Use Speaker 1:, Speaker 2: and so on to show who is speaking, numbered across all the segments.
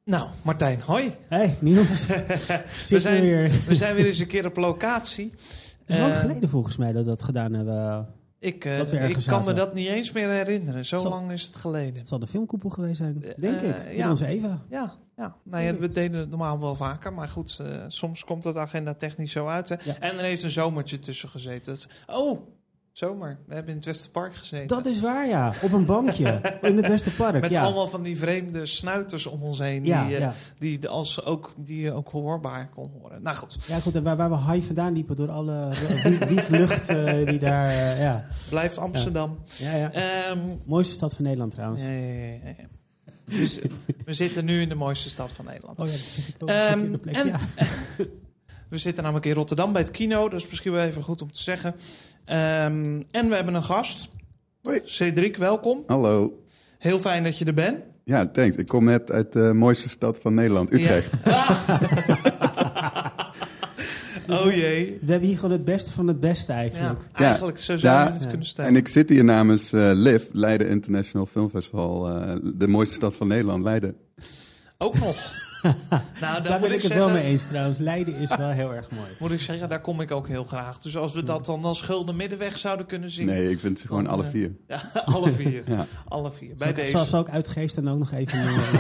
Speaker 1: Nou, Martijn, hoi.
Speaker 2: Hey, Niels.
Speaker 1: We zijn weer eens een keer op locatie.
Speaker 2: Het is lang geleden volgens mij dat we dat gedaan hebben.
Speaker 1: Ik kan me dat niet eens meer herinneren. Zo lang is het geleden.
Speaker 2: Het zal de filmkoepel geweest zijn, denk ik. Met onze Eva.
Speaker 1: Ja. Nou ja, we deden het normaal wel vaker. Maar goed, soms komt het agenda technisch zo uit. Hè. Ja. En er heeft een zomertje tussen gezeten. Zomer. We hebben in het Westerpark gezeten.
Speaker 2: Dat is waar, ja. Op een bankje in het Westerpark.
Speaker 1: Met allemaal van die vreemde snuiters om ons heen. Die je ook hoorbaar kon horen. Nou goed.
Speaker 2: Ja, goed. En waar we high vandaan liepen door alle wietlucht die daar...
Speaker 1: Blijft Amsterdam.
Speaker 2: Ja. Mooiste stad van Nederland trouwens.
Speaker 1: Ja. Dus, we zitten nu in de mooiste stad van Nederland.
Speaker 2: Oh ja, dat zit ik ook op de plek,
Speaker 1: We zitten namelijk in Rotterdam bij het Kino. Dat is misschien wel even goed om te zeggen. En we hebben een gast.
Speaker 3: Hoi.
Speaker 1: Cedric, welkom.
Speaker 3: Hallo.
Speaker 1: Heel fijn dat je er bent.
Speaker 3: Ja, thanks. Ik kom net uit de mooiste stad van Nederland, Utrecht.
Speaker 1: Ja. Oh jee.
Speaker 2: We hebben hier gewoon het beste van het beste eigenlijk.
Speaker 1: Ja, eigenlijk, zo zou je het kunnen stellen.
Speaker 3: En ik zit hier namens LIV, Leiden International Film Festival. De mooiste stad van Nederland, Leiden.
Speaker 1: Ook nog. Nou,
Speaker 2: daar ben ik het wel mee eens trouwens. Leiden is wel heel erg mooi.
Speaker 1: Moet ik zeggen, daar kom ik ook heel graag. Dus als we dat dan als Gulden Middenweg zouden kunnen zingen.
Speaker 3: Nee, ik vind ze gewoon alle vier.
Speaker 1: Ja, alle vier.
Speaker 3: Ja.
Speaker 1: Alle vier. Bij deze.
Speaker 2: Zal ik uit Geest dan ook nog even...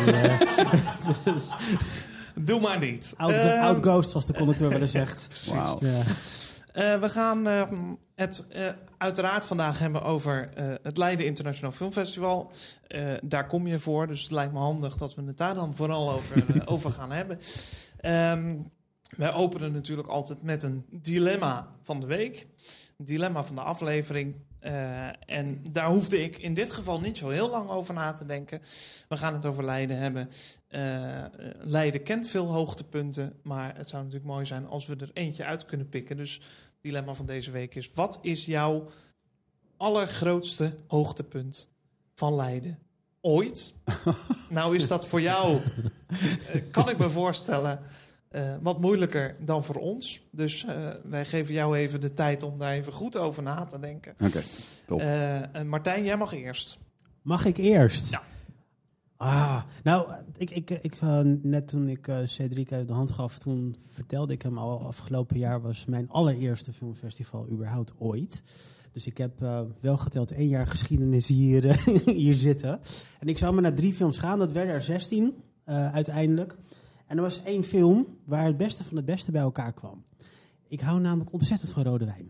Speaker 1: Doe maar niet.
Speaker 2: Out Ghost, zoals de conducteur wel eens zegt.
Speaker 3: Wauw.
Speaker 2: Ja.
Speaker 1: We gaan het uiteraard vandaag hebben over het Leiden International Film Festival. Daar kom je voor, dus het lijkt me handig dat we het daar dan vooral over gaan hebben. Wij openen natuurlijk altijd met een dilemma van de week. Een dilemma van de aflevering. En daar hoefde ik in dit geval niet zo heel lang over na te denken. We gaan het over Leiden hebben. Leiden kent veel hoogtepunten, maar het zou natuurlijk mooi zijn als we er eentje uit kunnen pikken. Dus het dilemma van deze week is: wat is jouw allergrootste hoogtepunt van Leiden ooit? Nou is dat voor jou, kan ik me voorstellen, wat moeilijker dan voor ons. Dus wij geven jou even de tijd om daar even goed over na te denken.
Speaker 3: Oké, top.
Speaker 1: Martijn, jij mag eerst.
Speaker 2: Mag ik eerst?
Speaker 1: Ja.
Speaker 2: Nou, ik net toen ik Cedric uit de hand gaf, toen vertelde ik hem al, afgelopen jaar was mijn allereerste filmfestival überhaupt ooit. Dus ik heb wel geteld 1 jaar geschiedenis hier zitten. En ik zou maar naar 3 films gaan, dat werden er 16 uiteindelijk. En er was 1 film waar het beste van het beste bij elkaar kwam. Ik hou namelijk ontzettend van rode wijn.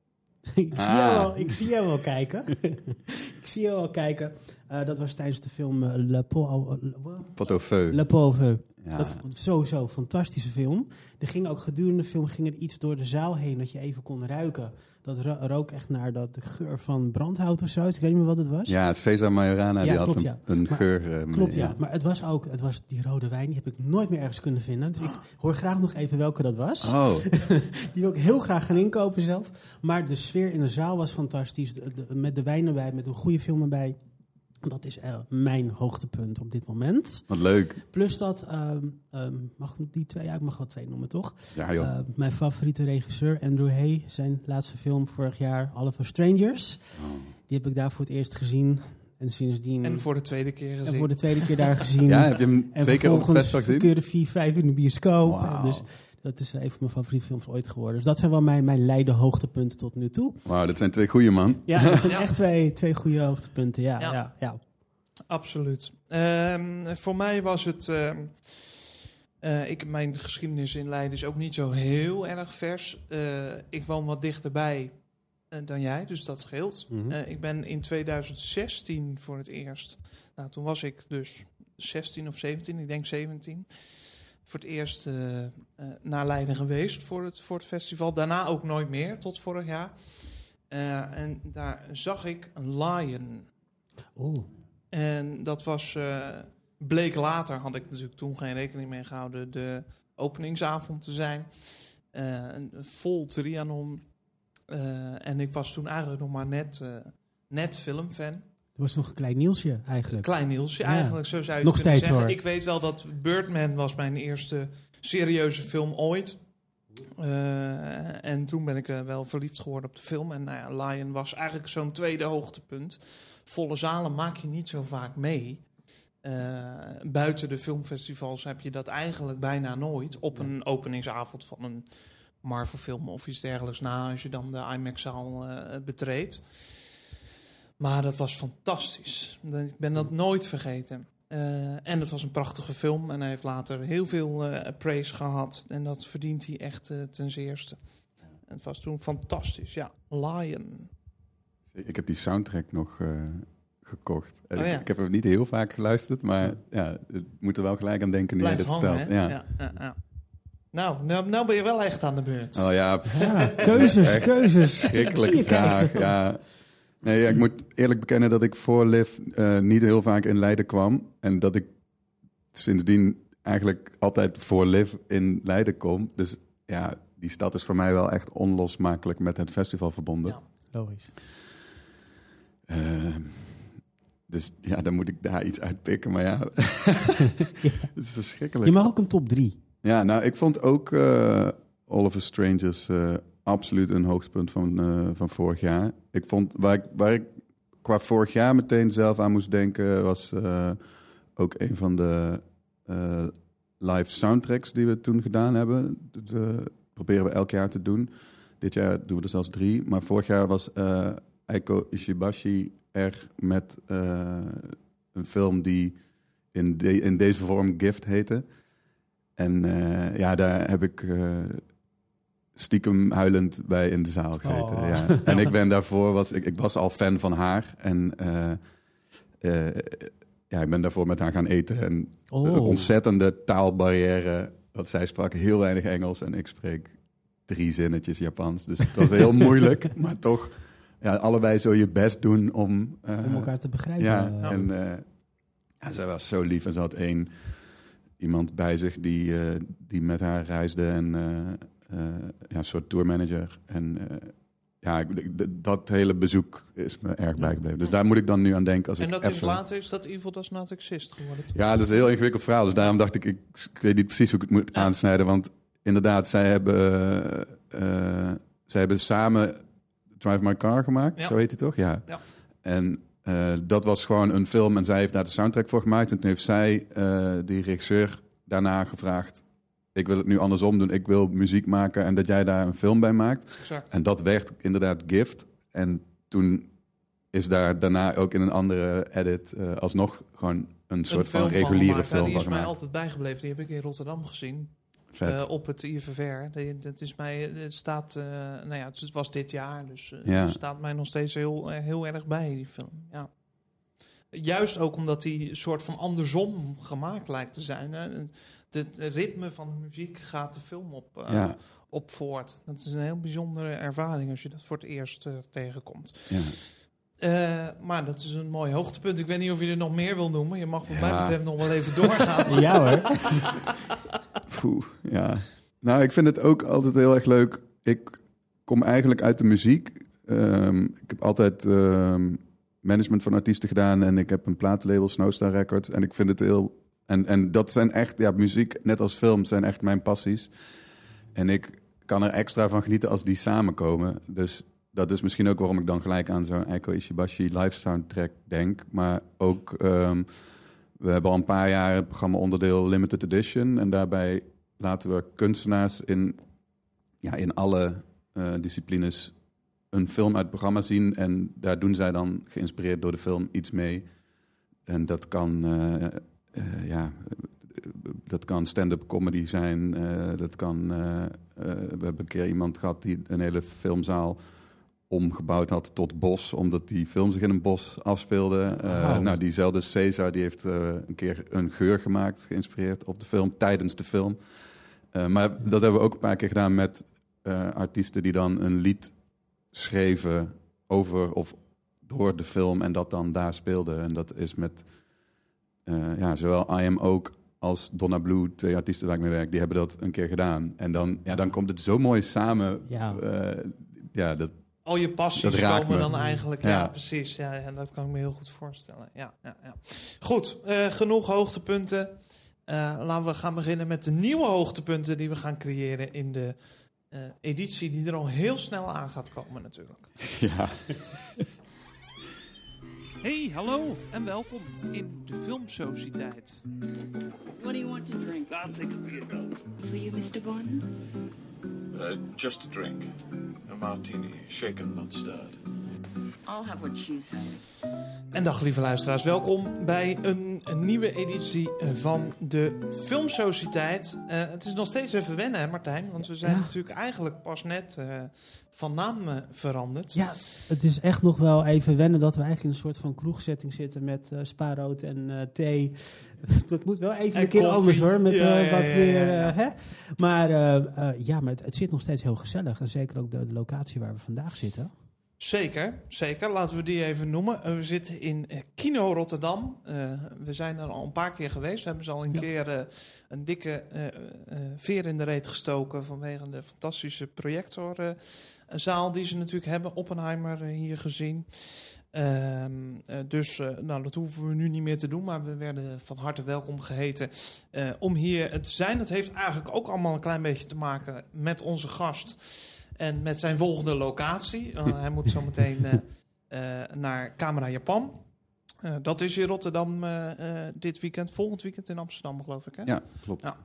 Speaker 2: Ik zie jou wel kijken. Dat was tijdens de film Le Pot au Feu. Ja. Dat was sowieso een fantastische film. Er ging ook gedurende de film er iets door de zaal heen dat je even kon ruiken. Dat rook echt naar de geur van brandhout of zo. Ik weet niet meer wat het was.
Speaker 3: Ja, Cesar Majorana die
Speaker 1: klopt,
Speaker 3: had een geur.
Speaker 2: Klopt, ja. Maar het was die rode wijn, die heb ik nooit meer ergens kunnen vinden. Dus ik hoor graag nog even welke dat was.
Speaker 3: Oh.
Speaker 2: Die wil ik heel graag gaan inkopen zelf. Maar de sfeer in de zaal was fantastisch. Met de wijn erbij, met een goede film erbij. Dat is mijn hoogtepunt op dit moment.
Speaker 3: Wat leuk.
Speaker 2: Plus dat, mag ik die 2? Ja, ik mag wel 2 noemen, toch?
Speaker 3: Ja, joh.
Speaker 2: Mijn favoriete regisseur, Andrew Hay, zijn laatste film vorig jaar, All of Us Strangers. Oh. Die heb ik daar voor het eerst gezien. En sindsdien...
Speaker 1: En voor de tweede keer gezien.
Speaker 2: En voor de tweede keer daar gezien.
Speaker 3: Ja, heb je hem 2 keer op het festival gezien?
Speaker 2: En vervolgens 4, 5 in de bioscoop.
Speaker 3: Wow.
Speaker 2: Dus dat is een van mijn favoriete films ooit geworden. Dus dat zijn wel mijn Leiden hoogtepunten tot nu toe.
Speaker 3: Wauw, dat zijn 2 goeie, man.
Speaker 2: Ja, dat zijn echt twee goede hoogtepunten. Ja.
Speaker 1: Absoluut. Voor mij was het... mijn geschiedenis in Leiden is ook niet zo heel erg vers. Ik woon wat dichterbij dan jij, dus dat scheelt.
Speaker 2: Mm-hmm.
Speaker 1: Ik ben in 2016 voor het eerst... Nou, toen was ik dus 16 of 17, ik denk 17... voor het eerst naar Leiden geweest voor het festival. Daarna ook nooit meer, tot vorig jaar. En daar zag ik een Lion.
Speaker 2: Oh.
Speaker 1: En dat was... bleek later, had ik natuurlijk toen geen rekening mee gehouden... de openingsavond te zijn. Vol Trianon. En ik was toen eigenlijk nog maar net filmfan.
Speaker 2: Dat was nog een klein Nielsje eigenlijk.
Speaker 1: Klein Nielsje, eigenlijk, zo zou je
Speaker 2: nog
Speaker 1: het kunnen
Speaker 2: steeds,
Speaker 1: zeggen.
Speaker 2: Hoor.
Speaker 1: Ik weet wel dat Birdman was mijn eerste serieuze film ooit. En toen ben ik wel verliefd geworden op de film. En Lion was eigenlijk zo'n tweede hoogtepunt. Volle zalen maak je niet zo vaak mee. Buiten de filmfestivals heb je dat eigenlijk bijna nooit. Op een openingsavond van een Marvel-film of iets dergelijks na, als je dan de IMAX-zaal betreedt. Maar dat was fantastisch. Ik ben dat nooit vergeten. En het was een prachtige film. En hij heeft later heel veel praise gehad. En dat verdient hij echt ten zeerste. En het was toen fantastisch. Ja, Lion.
Speaker 3: Ik heb die soundtrack nog gekocht.
Speaker 1: Ja.
Speaker 3: Ik heb hem niet heel vaak geluisterd, maar ja, ik moet er wel gelijk aan denken nu je dit vertelt.
Speaker 1: Ja. Nou ben je wel echt aan de beurt.
Speaker 3: Oh ja,
Speaker 2: keuzes.
Speaker 3: Schrikkelijke vraag. Ja. Nee, ik moet eerlijk bekennen dat ik voor Liv niet heel vaak in Leiden kwam. En dat ik sindsdien eigenlijk altijd voor Liv in Leiden kom. Dus ja, die stad is voor mij wel echt onlosmakelijk met het festival verbonden.
Speaker 2: Ja, logisch.
Speaker 3: Dus ja, dan moet ik daar iets uitpikken. Maar ja, het is verschrikkelijk.
Speaker 2: Je mag ook een top 3.
Speaker 3: Ja, nou, ik vond ook Oliver Strangers absoluut een hoogtepunt van vorig jaar. Ik vond, waar ik qua vorig jaar meteen zelf aan moest denken, was ook een van de live soundtracks die we toen gedaan hebben. Dat proberen we elk jaar te doen. Dit jaar doen we er zelfs 3. Maar vorig jaar was Eiko Ishibashi er met een film die in deze vorm Gift heette. En ja, daar heb ik stiekem huilend bij in de zaal gezeten.
Speaker 2: Oh.
Speaker 3: Ja. En ik ben daarvoor, ik was al fan van haar. En ja, ik ben daarvoor met haar gaan eten. En een ontzettende taalbarrière. Want zij sprak heel weinig Engels en ik spreek 3 zinnetjes Japans. Dus het was heel moeilijk, maar toch ja, allebei zo je best doen om
Speaker 2: elkaar te begrijpen.
Speaker 3: Ja, en ja, zij was zo lief en ze had iemand bij zich die met haar reisde en ja, een soort tourmanager. En ja, dat hele bezoek is me erg bijgebleven. Dus daar moet ik dan nu aan denken. Als
Speaker 1: en
Speaker 3: ik
Speaker 1: dat
Speaker 3: even...
Speaker 1: is later, is dat Evil Does Not Exist geworden?
Speaker 3: Ja, dat is een heel ingewikkeld verhaal. Dus daarom dacht ik weet niet precies hoe ik het moet aansnijden. Want inderdaad, zij hebben samen Drive My Car gemaakt. Zo heet hij toch? Ja. En dat was gewoon een film en zij heeft daar de soundtrack voor gemaakt. En toen heeft zij, die regisseur, daarna gevraagd: ik wil het nu andersom doen. Ik wil muziek maken en dat jij daar een film bij maakt.
Speaker 1: Exact.
Speaker 3: En dat werd inderdaad Gift. En toen is daar daarna ook in een andere edit alsnog gewoon een soort van reguliere film van
Speaker 1: die is mij
Speaker 3: gemaakt.
Speaker 1: altijd bijgebleven. Die heb ik in Rotterdam gezien. Op het IFVR. Dat is mij, het staat, nou ja, het was dit jaar, dus het staat mij nog steeds heel erg bij, die film. Ja. Juist ook omdat die een soort van andersom gemaakt lijkt te zijn. Hè. Het ritme van de muziek gaat de film op voort. Dat is een heel bijzondere ervaring als je dat voor het eerst tegenkomt.
Speaker 3: Ja.
Speaker 1: Maar dat is een mooi hoogtepunt. Ik weet niet of je er nog meer wil noemen. Je mag wat mij betreft nog wel even doorgaan.
Speaker 2: Ja hoor.
Speaker 3: Ja. Nou, ik vind het ook altijd heel erg leuk. Ik kom eigenlijk uit de muziek. Ik heb altijd management van artiesten gedaan en ik heb een platenlabel, Snowstar Records. En ik vind het heel... En dat zijn echt, ja, muziek, net als film, zijn echt mijn passies. En ik kan er extra van genieten als die samenkomen. Dus dat is misschien ook waarom ik dan gelijk aan zo'n Eiko Ishibashi live soundtrack denk. Maar ook, we hebben al een paar jaar het programma onderdeel Limited Edition. En daarbij laten we kunstenaars in alle disciplines een film uit het programma zien. En daar doen zij dan, geïnspireerd door de film, iets mee. En dat kan... dat kan stand-up comedy zijn. Dat kan... we hebben een keer iemand gehad die een hele filmzaal omgebouwd had tot bos, omdat die film zich in een bos afspeelde. Nou, diezelfde Cesar die heeft een keer een geur gemaakt, geïnspireerd op de film, tijdens de film. Maar dat hebben we ook een paar keer gedaan met artiesten die dan een lied schreven over of door de film en dat dan daar speelden. En dat is met... zowel I Am ook als Donna Blue, 2 artiesten waar ik mee werk, die hebben dat een keer gedaan. En dan komt het zo mooi samen. Dat
Speaker 1: al je passies komen dan eigenlijk. Ja, precies. Ja, en dat kan ik me heel goed voorstellen. Ja. Goed, genoeg hoogtepunten. Laten we gaan beginnen met de nieuwe hoogtepunten die we gaan creëren in de editie die er al heel snel aan gaat komen natuurlijk.
Speaker 3: Ja.
Speaker 1: Hey, hallo en welkom in de Filmsociëteit.
Speaker 4: What do you want to drink?
Speaker 5: I'll take a beer.
Speaker 4: For you, Mr. Bond?
Speaker 5: Just a drink. A martini, shaken, not stirred.
Speaker 4: I'll have what she's having.
Speaker 1: En dag lieve luisteraars, welkom bij een nieuwe editie van de Filmsociëteit. Het is nog steeds even wennen, hè Martijn? Want we zijn natuurlijk eigenlijk pas net van naam veranderd.
Speaker 2: Ja, het is echt nog wel even wennen dat we eigenlijk in een soort van kroegsetting zitten met spaarrood en thee. Dat moet wel even
Speaker 1: En
Speaker 2: een keer
Speaker 1: koffie.
Speaker 2: anders hoor, met
Speaker 1: Ja,
Speaker 2: wat meer.
Speaker 1: ja.
Speaker 2: Hè? Maar het zit nog steeds heel gezellig. En zeker ook de locatie waar we vandaag zitten.
Speaker 1: Zeker. Laten we die even noemen. We zitten in Kino Rotterdam. We zijn er al een paar keer geweest. We hebben ze al een keer een dikke veer in de reet gestoken vanwege de fantastische projectorzaal die ze natuurlijk hebben. Oppenheimer hier gezien. Dat hoeven we nu niet meer te doen, maar we werden van harte welkom geheten om hier te zijn. Het heeft eigenlijk ook allemaal een klein beetje te maken met onze gast en met zijn volgende locatie. Hij moet zo meteen naar Camera Japan. Dat is in Rotterdam dit weekend. Volgend weekend in Amsterdam, geloof ik. Hè?
Speaker 3: Ja, klopt.
Speaker 1: Ja.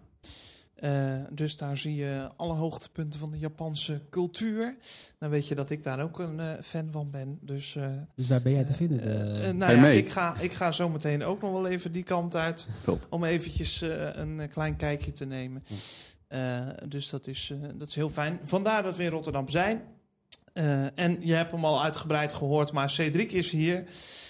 Speaker 1: Dus daar zie je alle hoogtepunten van de Japanse cultuur. Dan weet je dat ik daar ook een fan van ben. Dus
Speaker 2: waar ben jij te vinden?
Speaker 3: Ga je mee?
Speaker 1: ik ga zo meteen ook nog wel even die kant uit.
Speaker 3: Top.
Speaker 1: Om eventjes een klein kijkje te nemen. Dus dat is heel fijn. Vandaar dat we in Rotterdam zijn. En je hebt hem al uitgebreid gehoord, maar Cedric is hier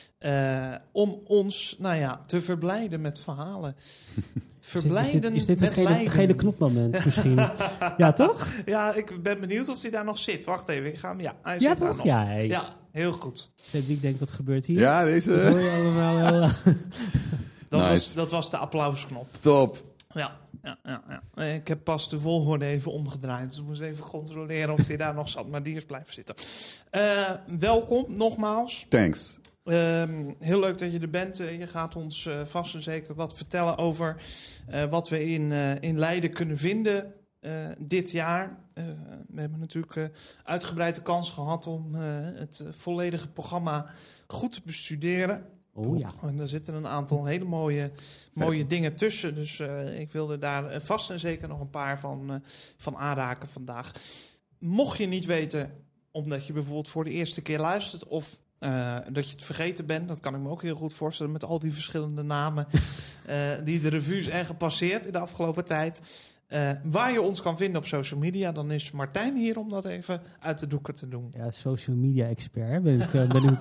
Speaker 1: om ons te verblijden met verhalen. Verblijden
Speaker 2: is dit
Speaker 1: met
Speaker 2: een
Speaker 1: lijden.
Speaker 2: gele knopmoment misschien? Ja, toch?
Speaker 1: Ja, ik ben benieuwd of hij daar nog zit. Wacht even, ik ga hem... Ja, hij
Speaker 2: Ja,
Speaker 1: zit daar
Speaker 2: toch?
Speaker 1: nog.
Speaker 2: Ja, hey.
Speaker 1: Ja, heel goed.
Speaker 2: Cedric denkt dat gebeurt hier.
Speaker 3: Ja,
Speaker 2: Dat
Speaker 3: deze.
Speaker 2: hoor je allemaal wel.
Speaker 3: Nice.
Speaker 1: Dat was de applausknop.
Speaker 3: Top.
Speaker 1: Ja. Ik heb pas de volgorde even omgedraaid. Dus ik moest even controleren of hij daar nog zat. Maar die is blijven zitten. Welkom, nogmaals.
Speaker 3: Thanks.
Speaker 1: Heel leuk dat je er bent. Je gaat ons vast en zeker wat vertellen over wat we in Leiden kunnen vinden dit jaar. We hebben natuurlijk uitgebreid de kans gehad om het volledige programma goed te bestuderen.
Speaker 2: Oh ja.
Speaker 1: En er zitten een aantal hele mooie dingen tussen. Dus ik wilde daar vast en zeker nog een paar van aanraken vandaag. Mocht je niet weten, omdat je bijvoorbeeld voor de eerste keer luistert of dat je het vergeten bent, dat kan ik me ook heel goed voorstellen met al die verschillende namen die de revue zijn gepasseerd in de afgelopen tijd. Waar je ons kan vinden op social media, dan is Martijn hier om dat even uit de doeken te doen.
Speaker 2: Ja, social media expert ben ik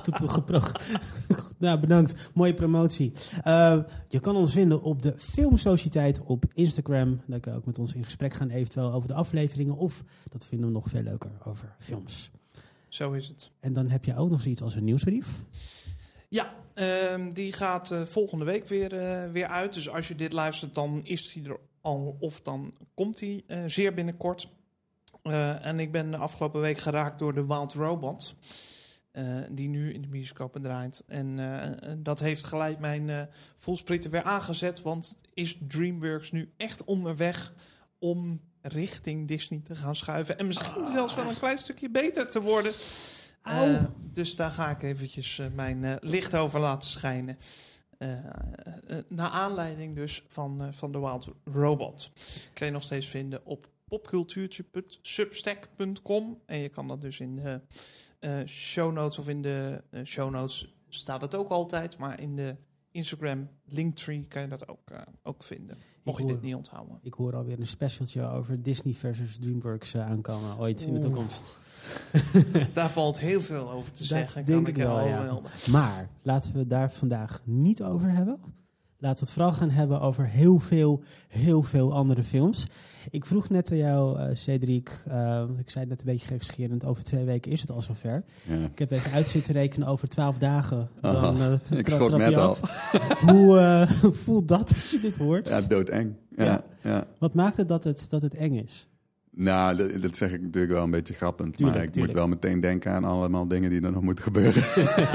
Speaker 2: Nou, bedankt. Mooie promotie. Je kan ons vinden op de Filmsociëteit op Instagram. Daar kan je ook met ons in gesprek gaan, eventueel over de afleveringen. Of, dat vinden we nog veel leuker, over films.
Speaker 1: Zo is het.
Speaker 2: En dan heb je ook nog zoiets als een nieuwsbrief.
Speaker 1: Ja, die gaat volgende week weer uit. Dus als je dit luistert, dan is die er al of dan komt hij zeer binnenkort. En ik ben de afgelopen week geraakt door de Wild Robot, die nu in de bioscopen draait. En dat heeft gelijk mijn voelsprieten weer aangezet, want is DreamWorks nu echt onderweg om richting Disney te gaan schuiven en misschien zelfs wel een klein stukje beter te worden. Dus daar ga ik eventjes mijn licht over laten schijnen. Naar aanleiding dus van The Wild Robot. Kan je nog steeds vinden op popcultuurtje.substack.com. En je kan dat dus in de show notes, of in de show notes staat het ook altijd, maar in de Instagram Linktree kan je dat ook vinden. Mocht je dit niet onthouden.
Speaker 2: Ik hoor alweer een specialtje over Disney versus DreamWorks aankomen ooit in de toekomst.
Speaker 1: Daar valt heel veel over te zeggen.
Speaker 2: Denk
Speaker 1: kan
Speaker 2: ik wel, ja.
Speaker 1: wel.
Speaker 2: Maar laten we daar vandaag niet over hebben. Laten we het vooral gaan hebben over heel veel andere films. Ik vroeg net aan jou, Cedric, want ik zei net een beetje gekscherend, over 2 weken is het al zover.
Speaker 3: Ja.
Speaker 2: Ik heb even uit zitten rekenen over 12 dagen. Dan,
Speaker 3: Ik schrok net al.
Speaker 2: Hoe voelt dat als je dit hoort?
Speaker 3: Ja, doodeng. Ja.
Speaker 2: Wat maakt het dat het eng is?
Speaker 3: Nou, dat zeg ik natuurlijk wel een beetje grappend.
Speaker 2: Tuurlijk,
Speaker 3: maar ik moet wel meteen denken aan allemaal dingen die er nog moeten gebeuren.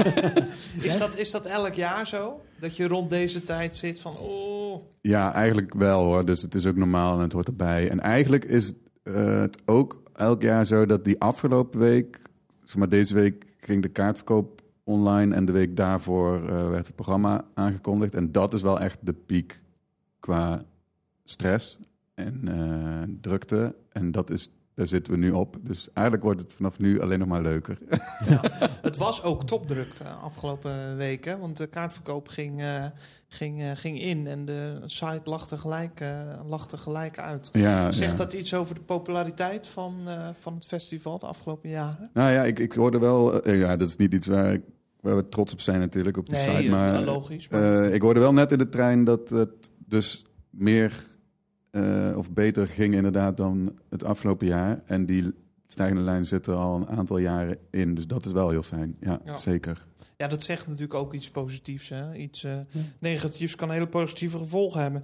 Speaker 1: Is dat elk jaar zo? Dat je rond deze tijd zit van...
Speaker 3: Ja, eigenlijk wel hoor. Dus het is ook normaal en het hoort erbij. En eigenlijk is het ook elk jaar zo dat die afgelopen week... Zeg maar, deze week ging de kaartverkoop online en de week daarvoor werd het programma aangekondigd. En dat is wel echt de piek qua stress en drukte. En daar zitten we nu op. Dus eigenlijk wordt het vanaf nu alleen nog maar leuker.
Speaker 1: Ja, het was ook topdruk de afgelopen weken, want de kaartverkoop ging in en de site lag tegelijk uit.
Speaker 3: Ja,
Speaker 1: Zegt dat iets over de populariteit van het festival de afgelopen jaren?
Speaker 3: Nou ja, ik hoorde wel... dat is niet iets waar we trots op zijn natuurlijk, op de site. Maar
Speaker 1: logisch.
Speaker 3: ik hoorde wel net in de trein dat het dus meer of beter ging inderdaad dan het afgelopen jaar. En die stijgende lijn zit er al een aantal jaren in. Dus dat is wel heel fijn. Ja. Zeker.
Speaker 1: Ja, dat zegt natuurlijk ook iets positiefs. Hè? Iets negatiefs kan hele positieve gevolgen hebben.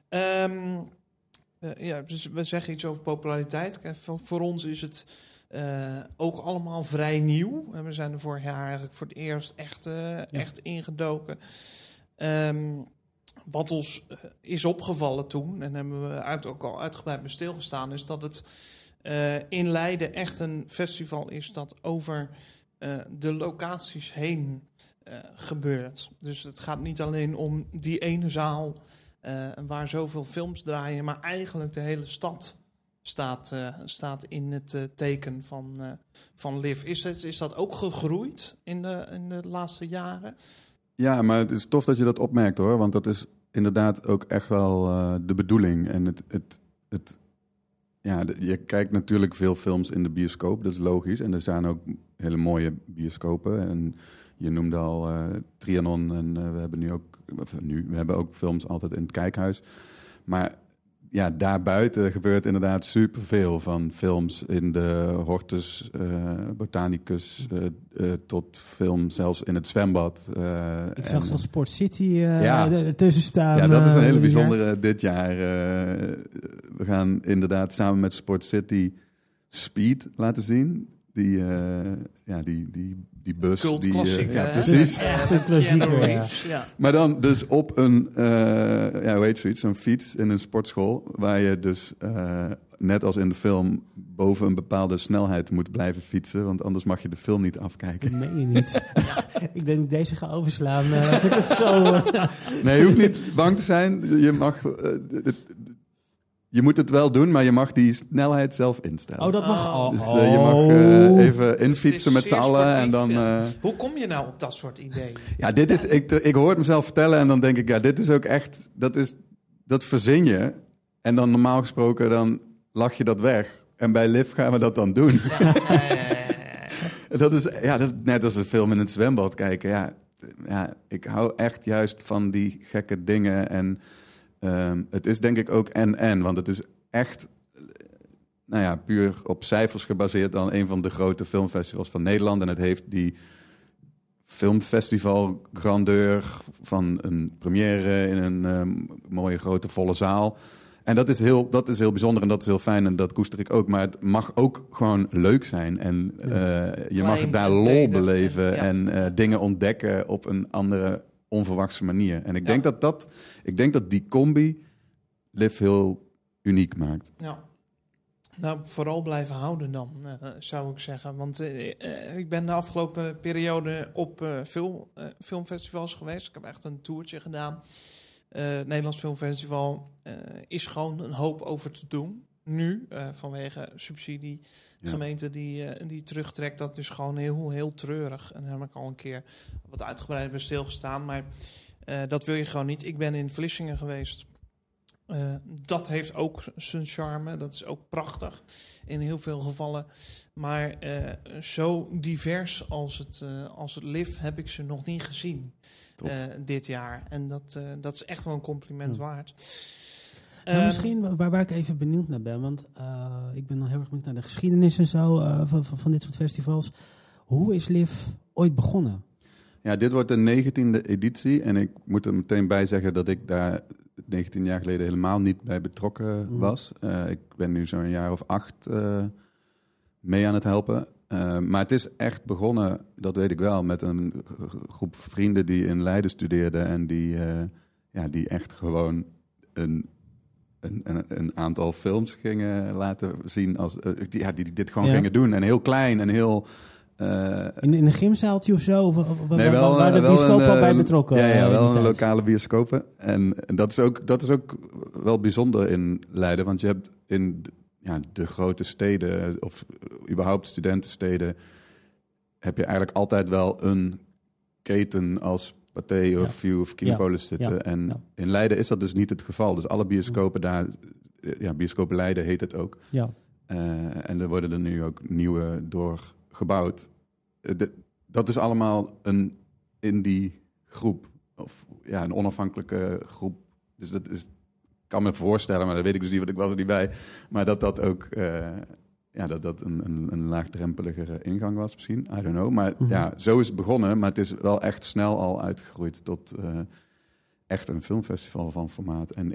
Speaker 1: Dus we zeggen iets over populariteit. Voor ons is het ook allemaal vrij nieuw. We zijn er vorig jaar eigenlijk voor het eerst echt ingedoken. Wat ons is opgevallen toen, en hebben we ook al uitgebreid bij stilgestaan, is dat het in Leiden echt een festival is dat over de locaties heen gebeurt. Dus het gaat niet alleen om die ene zaal waar zoveel films draaien, maar eigenlijk de hele stad staat in het teken van LIV. Is dat ook gegroeid in de laatste jaren?
Speaker 3: Ja, maar het is tof dat je dat opmerkt hoor. Want dat is inderdaad ook echt wel de bedoeling. En je kijkt natuurlijk veel films in de bioscoop, dat is logisch. En er zijn ook hele mooie bioscopen. En je noemde al Trianon en we hebben ook films altijd in het kijkhuis. Maar ja, daarbuiten gebeurt inderdaad superveel. Van films in de Hortus, Botanicus, tot film zelfs in het zwembad.
Speaker 2: Ik zag zelfs Sport City ertussen staan.
Speaker 3: Ja, dat is een hele bijzondere dit jaar. We gaan inderdaad samen met Sport City Speed laten zien. Die bus.
Speaker 1: Cultklassieker,
Speaker 3: precies.
Speaker 2: Echt een klassieker,
Speaker 1: ja.
Speaker 3: Maar dan dus op een, zo'n fiets in een sportschool, waar je dus, net als in de film, boven een bepaalde snelheid moet blijven fietsen, want anders mag je de film niet afkijken.
Speaker 2: Dat meen je niet. Ik denk dat deze ga overslaan. Als ik het zo...
Speaker 3: Nee, je hoeft niet bang te zijn. Je mag... Je moet het wel doen, maar je mag die snelheid zelf instellen.
Speaker 2: Oh, dat mag.
Speaker 3: Dus je mag even infietsen met z'n allen. En dan,
Speaker 1: Hoe kom je nou op dat soort ideeën?
Speaker 3: Ja, dit is, ik hoor het mezelf vertellen en dan denk ik, ja, dit is ook echt, dat verzin je. En dan normaal gesproken, dan lach je dat weg. En bij LIV gaan we dat dan doen. Dat is net als een film in het zwembad kijken. Ja, ik hou echt juist van die gekke dingen en... het is denk ik ook want het is echt, puur op cijfers gebaseerd dan een van de grote filmfestivals van Nederland. En het heeft die filmfestival grandeur van een première in een mooie grote volle zaal. En dat is heel bijzonder en dat is heel fijn en dat koester ik ook. Maar het mag ook gewoon leuk zijn en je mag daar lol beleven en dingen ontdekken op een andere onverwachte manier. En ik denk dat die combi LIV heel uniek maakt.
Speaker 1: Ja. Nou, vooral blijven houden dan, zou ik zeggen. Want ik ben de afgelopen periode op filmfestivals geweest. Ik heb echt een toertje gedaan. Het Nederlands Filmfestival is gewoon een hoop over te doen. Nu, vanwege subsidie, gemeente die terugtrekt, dat is gewoon heel, heel treurig. En daar heb ik al een keer wat uitgebreid bij stilgestaan. Maar dat wil je gewoon niet. Ik ben in Vlissingen geweest. Dat heeft ook zijn charme. Dat is ook prachtig in heel veel gevallen. Maar zo divers als het LIV heb ik ze nog niet gezien dit jaar. En dat is echt wel een compliment waard.
Speaker 2: Nou, misschien waar ik even benieuwd naar ben, want ik ben nog heel erg benieuwd naar de geschiedenis en zo van dit soort festivals. Hoe is LIV ooit begonnen?
Speaker 3: Ja, dit wordt de 19e editie en ik moet er meteen bij zeggen dat ik daar 19 jaar geleden helemaal niet bij betrokken was. Ik ben nu zo'n jaar of 8 mee aan het helpen. Maar het is echt begonnen, dat weet ik wel, met een groep vrienden die in Leiden studeerden en die echt gewoon een aantal films gingen laten zien die dit gewoon gingen doen. En heel klein en heel
Speaker 2: In een gymzaaltje of zo? Of
Speaker 3: Nee,
Speaker 2: waar de bioscoop al bij betrokken?
Speaker 3: Ja, wel een
Speaker 2: tijd?
Speaker 3: lokale bioscopen. En dat is ook wel bijzonder in Leiden. Want je hebt in de grote steden, of überhaupt studentensteden, heb je eigenlijk altijd wel een keten als Pathé of View of Kinepolis zitten. In Leiden is dat dus niet het geval. Dus alle bioscopen daar, bioscopen Leiden heet het ook.
Speaker 2: Ja.
Speaker 3: En er worden er nu ook nieuwe door gebouwd. Dat is allemaal een indie groep. Of een onafhankelijke groep. Dus dat is, kan me voorstellen, maar dat weet ik dus niet, want ik was er niet bij. Maar dat ook dat een laagdrempeligere ingang was misschien. I don't know. Maar zo is het begonnen. Maar het is wel echt snel al uitgegroeid tot echt een filmfestival van formaat. En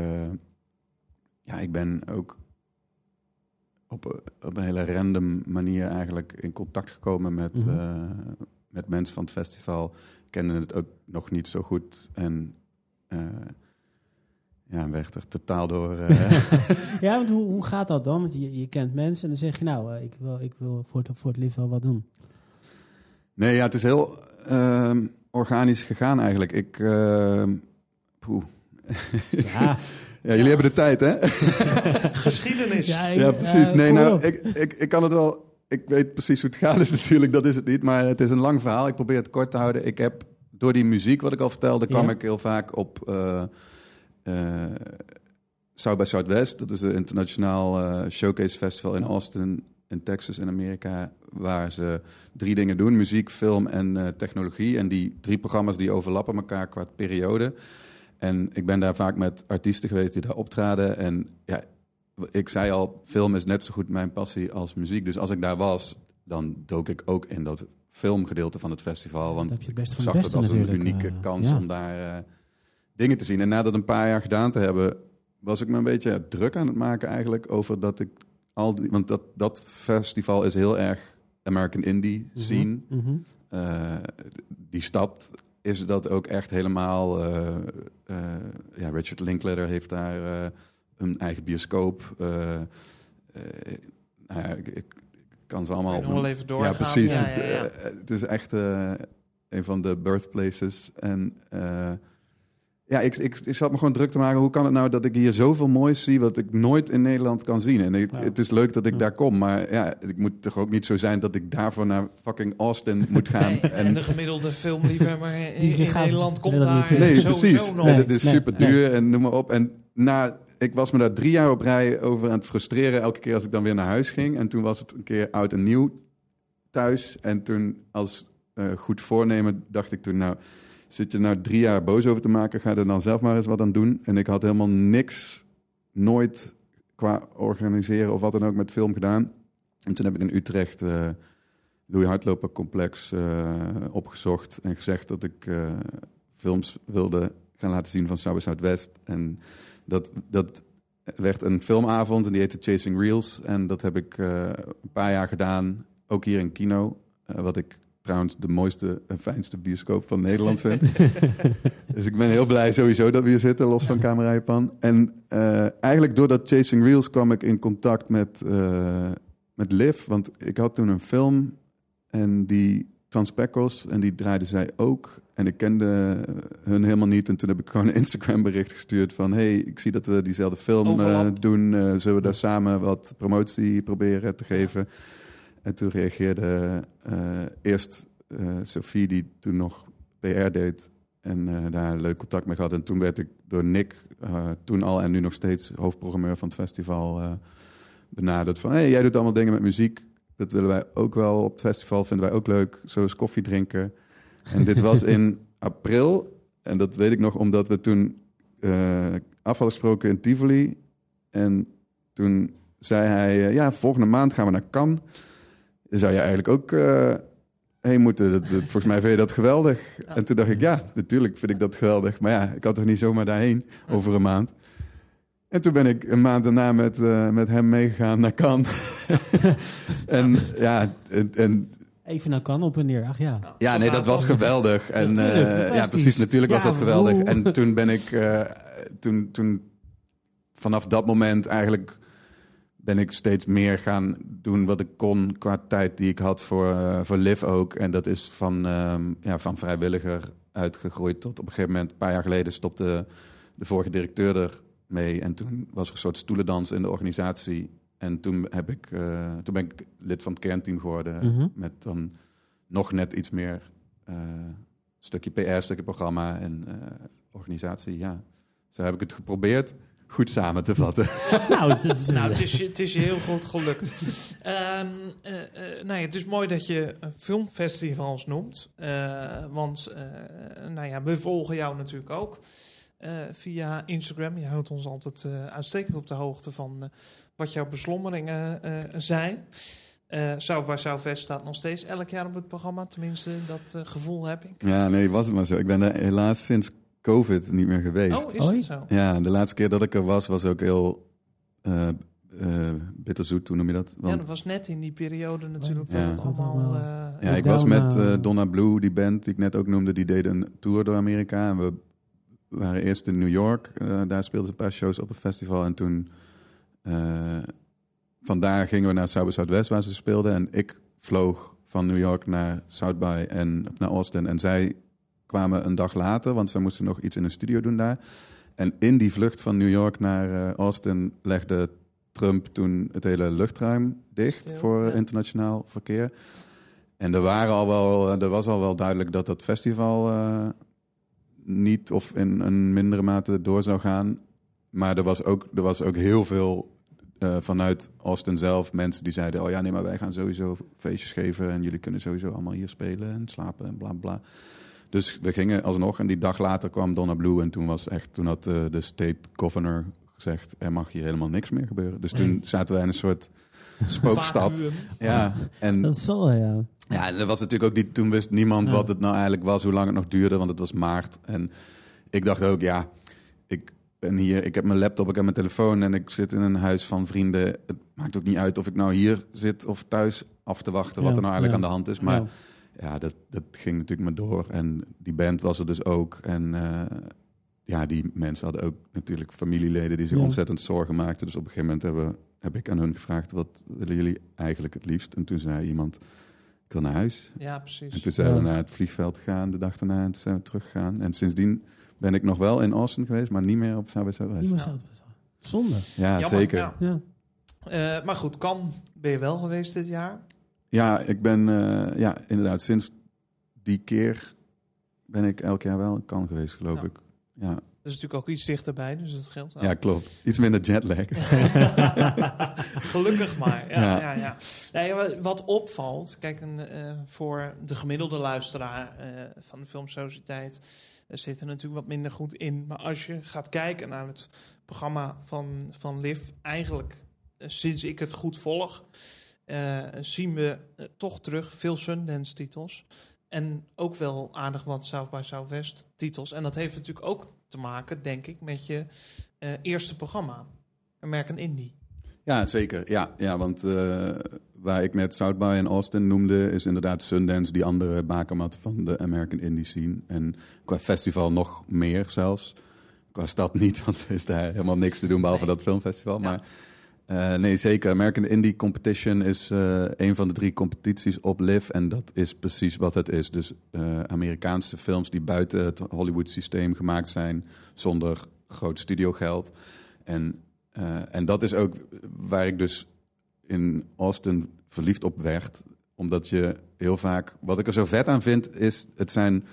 Speaker 3: ik ben ook op een hele random manier eigenlijk in contact gekomen met mensen van het festival. Kennen het ook nog niet zo goed. En werd er totaal door...
Speaker 2: Ja, want hoe gaat dat dan? Want je kent mensen en dan zeg je, ik wil voor het liefst wel wat doen.
Speaker 3: Nee, het is heel organisch gegaan eigenlijk. Ja, jullie hebben de tijd, hè?
Speaker 1: Geschiedenis.
Speaker 3: Ja, precies. Ik kan het wel... Ik weet precies hoe het gaat is natuurlijk, dat is het niet. Maar het is een lang verhaal. Ik probeer het kort te houden. Ik heb door die muziek, wat ik al vertelde, kwam ik heel vaak op South by Southwest. Dat is een internationaal showcase festival in Austin, in Texas, in Amerika. Waar ze 3 dingen doen. Muziek, film en technologie. En die 3 programma's die overlappen elkaar qua periode. En ik ben daar vaak met artiesten geweest die daar optraden. En ik zei al, film is net zo goed mijn passie als muziek. Dus als ik daar was, dan dook ik ook in dat filmgedeelte van het festival. Want ik zag het als een unieke kans om daar dingen te zien. En na dat een paar jaar gedaan te hebben, was ik me een beetje druk aan het maken eigenlijk over dat ik want dat festival is heel erg American Indie scene. Die stad is dat ook echt helemaal... Richard Linklater heeft daar een eigen bioscoop. Ik kan ze allemaal...
Speaker 1: Nog wel even doorgaan.
Speaker 3: Ja, precies.
Speaker 1: Ja.
Speaker 3: Het is echt een van de birthplaces. En ik zat me gewoon druk te maken. Hoe kan het nou dat ik hier zoveel moois zie wat ik nooit in Nederland kan zien? En het is leuk dat ik daar kom, maar ik moet toch ook niet zo zijn dat ik daarvoor naar fucking Austin moet gaan.
Speaker 1: Nee, en de gemiddelde filmliefhebber in Nederland komt daar
Speaker 3: precies.
Speaker 1: nog.
Speaker 3: Het is super duur en noem maar op. En ik was me daar 3 jaar op rij over aan het frustreren elke keer als ik dan weer naar huis ging. En toen was het een keer oud en nieuw thuis. En toen als goed voornemen dacht ik toen, zit je nou 3 jaar boos over te maken, ga er dan zelf maar eens wat aan doen. En ik had helemaal niks, nooit qua organiseren of wat dan ook met film gedaan. En toen heb ik in Utrecht Louis Hardloper Complex opgezocht en gezegd dat ik films wilde gaan laten zien van South by Southwest. En dat werd een filmavond en die heette Chasing Reels. En dat heb ik een paar jaar gedaan, ook hier in Kino, wat ik trouwens de mooiste en fijnste bioscoop van Nederland vind. Dus ik ben heel blij sowieso dat we hier zitten, los van Camera Japan. En eigenlijk door dat Chasing Reels kwam ik in contact met Liv. Want ik had toen een film en die Transpecos en die draaide zij ook. En ik kende hun helemaal niet. En toen heb ik gewoon een Instagram bericht gestuurd van... hey, ik zie dat we diezelfde film doen. Zullen we daar samen wat promotie proberen te geven? En toen reageerde eerst Sophie, die toen nog PR deed... en daar leuk contact mee had. En toen werd ik door Nick, toen al en nu nog steeds hoofdprogrammeur van het festival... benaderd van, hey, jij doet allemaal dingen met muziek. Dat willen wij ook wel op het festival, vinden wij ook leuk. Zo is koffie drinken. En dit was in april. En dat weet ik nog, omdat we toen af hadden gesproken in Tivoli. En toen zei hij, volgende maand gaan we naar Cannes. Zou je eigenlijk ook heen moeten? Volgens mij vind je dat geweldig. Ja. En toen dacht ik, ja, natuurlijk vind ik dat geweldig. Maar ja, ik had toch niet zomaar daarheen over een maand. En toen ben ik een maand daarna met hem meegegaan naar Cannes. en
Speaker 2: even naar Cannes op en neer, ach ja.
Speaker 3: Ja, nee, dat was geweldig. En ja, precies, natuurlijk was dat geweldig. En toen ben ik, toen vanaf dat moment eigenlijk ben ik steeds meer gaan doen wat ik kon qua tijd die ik had voor Liv ook. En dat is van vrijwilliger uitgegroeid tot op een gegeven moment, een paar jaar geleden, stopte de vorige directeur er mee. En toen was er een soort stoelendans in de organisatie. En toen ben ik lid van het kernteam geworden. Met dan nog net iets meer stukje PR, stukje programma en organisatie. Ja, zo heb ik het geprobeerd goed samen te vatten.
Speaker 1: Het is je heel goed gelukt. Het is mooi dat je filmfestivals noemt. Want we volgen jou natuurlijk ook via Instagram. Je houdt ons altijd uitstekend op de hoogte van wat jouw beslommeringen zijn. South by Southwest staat nog steeds elk jaar op het programma. Tenminste, dat gevoel heb ik.
Speaker 3: Ja, nee, was het maar zo. Ik ben er helaas sinds COVID niet meer geweest.
Speaker 1: Oh, is het zo?
Speaker 3: Ja, de laatste keer dat ik er was ook heel bitterzoet, hoe noem je dat?
Speaker 1: Want... Ja, dat was net in die periode natuurlijk.
Speaker 2: Ja.
Speaker 1: Dat het allemaal...
Speaker 3: ik was met Donna Blue, die band die ik net ook noemde. Die deden een tour door Amerika. En we waren eerst in New York. Daar speelden ze een paar shows op een festival. En toen... vandaar gingen we naar South by Southwest, waar ze speelden. En ik vloog van New York naar South by en naar Austin. En zij kwamen een dag later, want zij moesten nog iets in een studio doen daar. En in die vlucht van New York naar Austin legde Trump toen het hele luchtruim dicht voor internationaal verkeer. En er was al wel duidelijk dat dat festival niet of in een mindere mate door zou gaan. Maar er was ook heel veel vanuit Austin zelf mensen die zeiden... oh ja, nee, maar wij gaan sowieso feestjes geven... en jullie kunnen sowieso allemaal hier spelen en slapen en bla bla. Dus we gingen alsnog en die dag later kwam Donna Blue... en toen had de state governor gezegd... er mag hier helemaal niks meer gebeuren. Dus toen zaten wij in een soort spookstad. Ja, en
Speaker 2: dat is zo, ja.
Speaker 3: Ja, dat was natuurlijk ook toen wist niemand wat het nou eigenlijk was... hoe lang het nog duurde, want het was maart. En ik dacht ook, ja... Ik heb mijn laptop, ik heb mijn telefoon en ik zit in een huis van vrienden. Het maakt ook niet uit of ik nou hier zit of thuis af te wachten wat er nou eigenlijk aan de hand is. Maar dat ging natuurlijk maar door. En die band was er dus ook. En die mensen hadden ook natuurlijk familieleden die zich ontzettend zorgen maakten. Dus op een gegeven moment heb ik aan hun gevraagd, wat willen jullie eigenlijk het liefst? En toen zei iemand, ik wil naar huis.
Speaker 1: Ja, precies.
Speaker 3: En toen zijn we naar het vliegveld gegaan de dag daarna en toen zijn we teruggegaan. En sindsdien... ben ik nog wel in Austin geweest, maar niet meer op South by Southwest.
Speaker 2: Zonde.
Speaker 3: Ja, jammer, zeker.
Speaker 1: Ja. Maar goed, Cannes ben je wel geweest dit jaar?
Speaker 3: Ja, ik ben inderdaad sinds die keer ben ik elk jaar wel in Cannes geweest, geloof ik. Ja.
Speaker 1: Dat is natuurlijk ook iets dichterbij, dus dat scheelt wel.
Speaker 3: Ja, klopt. Iets minder jetlag.
Speaker 1: Gelukkig maar. Ja. Nee, wat opvalt, kijk, voor de gemiddelde luisteraar van de Filmsociëteit zit er natuurlijk wat minder goed in. Maar als je gaat kijken naar het programma van Liv, eigenlijk sinds ik het goed volg, zien we toch terug veel Sundance-titels. En ook wel aardig wat South by Southwest-titels. En dat heeft natuurlijk ook te maken, denk ik, met je eerste programma, American Indie.
Speaker 3: Ja, zeker. Ja, want waar ik net South by en Austin noemde, is inderdaad Sundance, die andere bakermat van de American Indie scene. En qua festival nog meer zelfs. Qua stad niet, want er is daar helemaal niks te doen behalve dat filmfestival. Ja. Maar nee, zeker. American Indie Competition is een van de 3 competities op LIV. En dat is precies wat het is. Dus Amerikaanse films die buiten het Hollywood-systeem gemaakt zijn, zonder groot studiogeld. En dat is ook waar ik dus in Austin verliefd op werd. Omdat je heel vaak... Wat ik er zo vet aan vind, is... Het zijn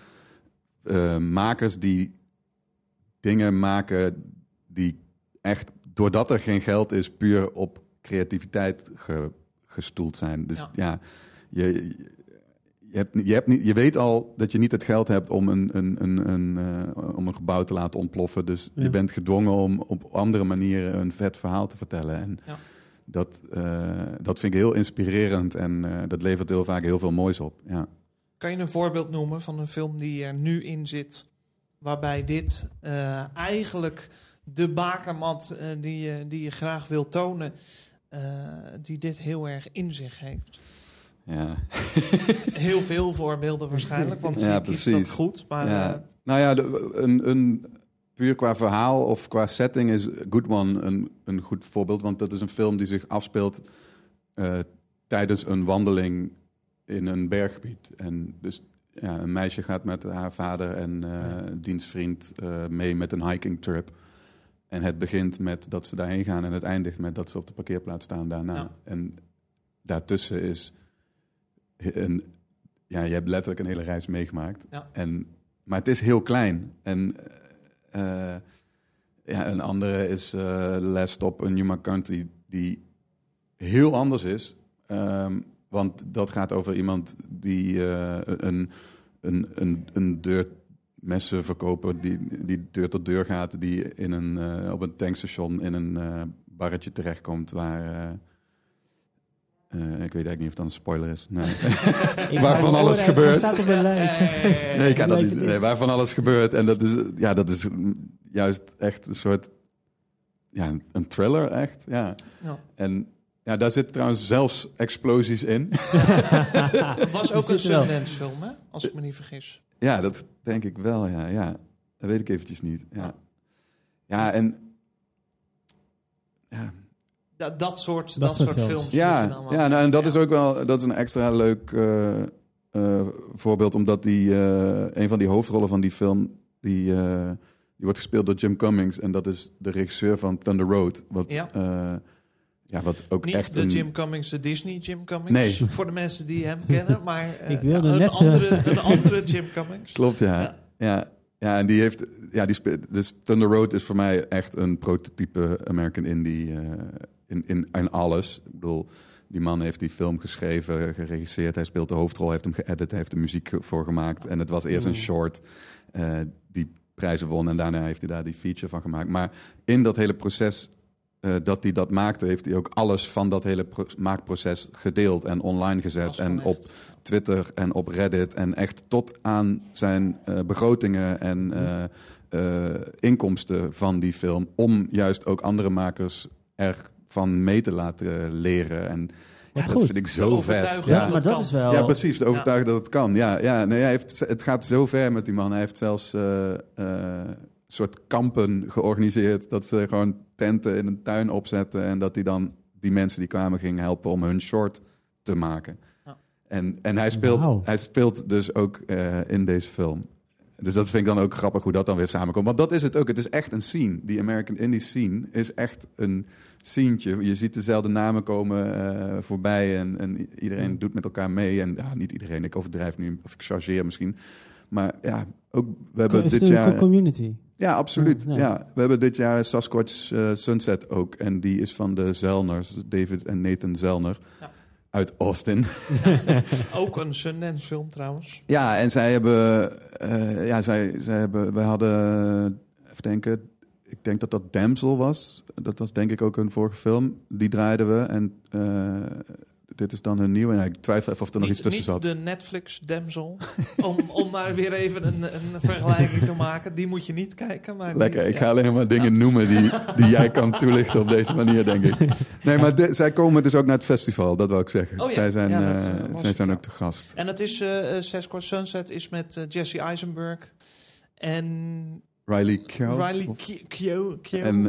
Speaker 3: makers die dingen maken die echt... Doordat er geen geld is, puur op creativiteit gestoeld zijn. Dus je weet al dat je niet het geld hebt om een gebouw te laten ontploffen. Dus je bent gedwongen om op andere manieren een vet verhaal te vertellen. En dat vind ik heel inspirerend en dat levert heel vaak heel veel moois op. Ja.
Speaker 1: Kan je een voorbeeld noemen van een film die er nu in zit, waarbij dit eigenlijk de bakermat die je graag wil tonen, die dit heel erg in zich heeft?
Speaker 3: Ja.
Speaker 1: Heel veel voorbeelden waarschijnlijk, want je kiest dat goed. Maar,
Speaker 3: een puur qua verhaal of qua setting is Good One een goed voorbeeld. Want dat is een film die zich afspeelt tijdens een wandeling in een berggebied. En dus een meisje gaat met haar vader en dienstvriend mee met een hiking trip. En het begint met dat ze daarheen gaan en het eindigt met dat ze op de parkeerplaats staan daarna.
Speaker 1: Ja.
Speaker 3: En daartussen is je hebt letterlijk een hele reis meegemaakt.
Speaker 1: Ja.
Speaker 3: Maar het is heel klein. En een andere is Last Stop in Yuma County, die heel anders is. Want dat gaat over iemand die een deurmessenverkoper die deur tot deur gaat, die op een tankstation in een barretje terechtkomt waar... ik weet eigenlijk niet of dat een spoiler is. Nee. Waarvan alles gebeurt.
Speaker 2: Staat op een
Speaker 3: Nee, ik kan dat niet. Nee, waarvan alles gebeurt. En dat is juist echt een soort... Ja, een thriller echt. Ja. En daar zitten trouwens zelfs explosies in.
Speaker 1: Het was ook een Sundance film, hè? Als ik me niet vergis.
Speaker 3: Ja, dat denk ik wel, ja. Dat weet ik eventjes niet. Ja, en... Ja...
Speaker 1: Dat soort films.
Speaker 3: En dat is ook wel dat is een extra leuk voorbeeld, omdat een van die hoofdrollen van die film die wordt gespeeld door Jim Cummings en dat is de regisseur van Thunder Road. Wat ook
Speaker 1: niet
Speaker 3: echt
Speaker 1: de Jim Cummings, de Disney Jim Cummings.
Speaker 3: Nee.
Speaker 1: Voor de mensen die hem kennen, maar
Speaker 2: ik wilde
Speaker 1: een andere Jim Cummings.
Speaker 3: Klopt, ja. En die heeft, dus Thunder Road is voor mij echt een prototype American Indie in alles. Ik bedoel, die man heeft die film geschreven, geregisseerd. Hij speelt de hoofdrol, heeft hem geëdit, heeft de muziek voor gemaakt. En het was eerst een short die prijzen won en daarna heeft hij daar die feature van gemaakt. Maar in dat hele proces dat hij dat maakte, heeft hij ook alles van dat hele maakproces gedeeld en online gezet. En op Twitter en op Reddit. En echt tot aan zijn begrotingen en inkomsten van die film. Om juist ook andere makers ervan mee te laten leren. En dat vind ik zo vet.
Speaker 2: Ja, maar dat is wel...
Speaker 3: Ja, precies. De overtuiging dat het kan. Het gaat zo ver met die man. Hij heeft zelfs soort kampen georganiseerd. Dat ze gewoon tenten in een tuin opzetten. En dat hij dan die mensen die kwamen ging helpen om hun short te maken. Ja. En hij speelt dus ook in deze film. Dus dat vind ik dan ook grappig hoe dat dan weer samenkomt. Want dat is het ook. Het is echt een scene. Die American Indie scene is echt een sceentje. Je ziet dezelfde namen komen voorbij. En iedereen doet met elkaar mee. En niet iedereen. Ik overdrijf nu. Of ik chargeer misschien. Maar ja, ook we hebben dit jaar...
Speaker 2: een community.
Speaker 3: Ja, absoluut. Ja. We hebben dit jaar Sasquatch Sunset ook. En die is van de Zellners. David en Nathan Zellner. Ja. Uit Austin.
Speaker 1: Ja, ook een Sundance film trouwens.
Speaker 3: Ja, en zij hebben... wij hadden... Even denken... Ik denk dat dat Damsel was. Dat was denk ik ook hun vorige film. Die draaiden we. En dit is dan hun nieuwe. En ik twijfel even of er nog iets tussen zat.
Speaker 1: Niet de Netflix Damsel. om maar weer even een vergelijking te maken. Die moet je niet kijken. Maar
Speaker 3: lekker, ik ga alleen maar dingen noemen die jij kan toelichten op deze manier, denk ik. Nee, maar zij komen dus ook naar het festival. Dat wil ik zeggen.
Speaker 1: Oh, ja.
Speaker 3: Zij zijn ook te gast.
Speaker 1: En het is Sasquatch Sunset is met Jesse Eisenberg en...
Speaker 3: Riley Keough.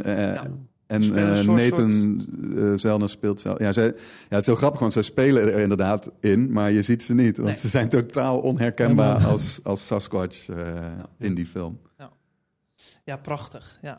Speaker 3: En Nathan Zellner speelt zelf. Ja, het is heel grappig, want zij spelen er inderdaad in, maar je ziet ze niet. Want ze zijn totaal onherkenbaar als Sasquatch in die film.
Speaker 1: Ja, prachtig. Ja.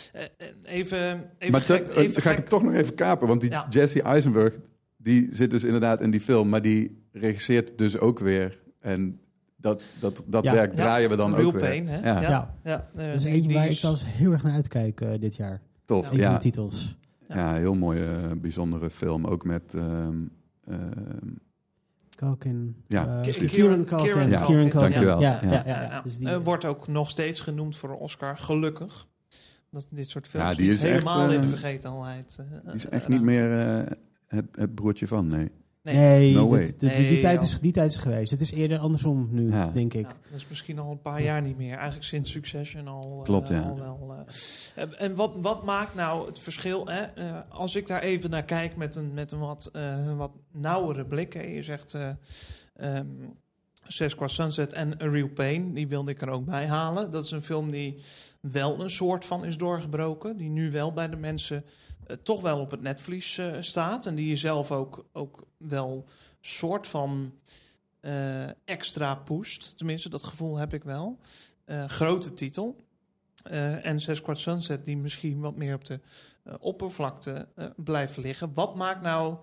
Speaker 3: Ga ik het toch nog even kapen, want die Jesse Eisenberg, die zit dus inderdaad in die film, maar die regisseert dus ook weer. En dat werk draaien we dan ook weer.
Speaker 1: Pain, hè?
Speaker 2: Dat is eentje waar ik zelfs heel erg naar uitkijk dit jaar.
Speaker 3: Tof,
Speaker 2: Een van de titels.
Speaker 3: Ja, heel mooie, bijzondere film. Ook met...
Speaker 2: Culkin.
Speaker 1: Kieran Culkin.
Speaker 3: Dankjewel.
Speaker 1: Dus die wordt ook nog steeds genoemd voor een Oscar, gelukkig. Dat dit soort films
Speaker 3: die is
Speaker 1: helemaal
Speaker 3: echt,
Speaker 1: in de vergetenheid.
Speaker 3: Die is echt niet meer het broertje van, nee.
Speaker 2: Nee,
Speaker 3: no way.
Speaker 2: Die tijd is geweest. Het is eerder andersom nu, denk ik.
Speaker 1: Ja, dat is misschien al een paar jaar niet meer. Eigenlijk sinds Succession al.
Speaker 3: Klopt, ja.
Speaker 1: Al wel, en wat maakt nou het verschil? Hè? Als ik daar even naar kijk met een wat nauwere blik. Hè? Je zegt Sesqua Sunset en A Real Pain. Die wilde ik er ook bij halen. Dat is een film die wel een soort van is doorgebroken. Die nu wel bij de mensen toch wel op het netvlies staat. En die je zelf ook wel soort van extra pusht. Tenminste, dat gevoel heb ik wel. Grote titel. En Sesqua Sunset die misschien wat meer op de oppervlakte blijft liggen. Wat maakt nou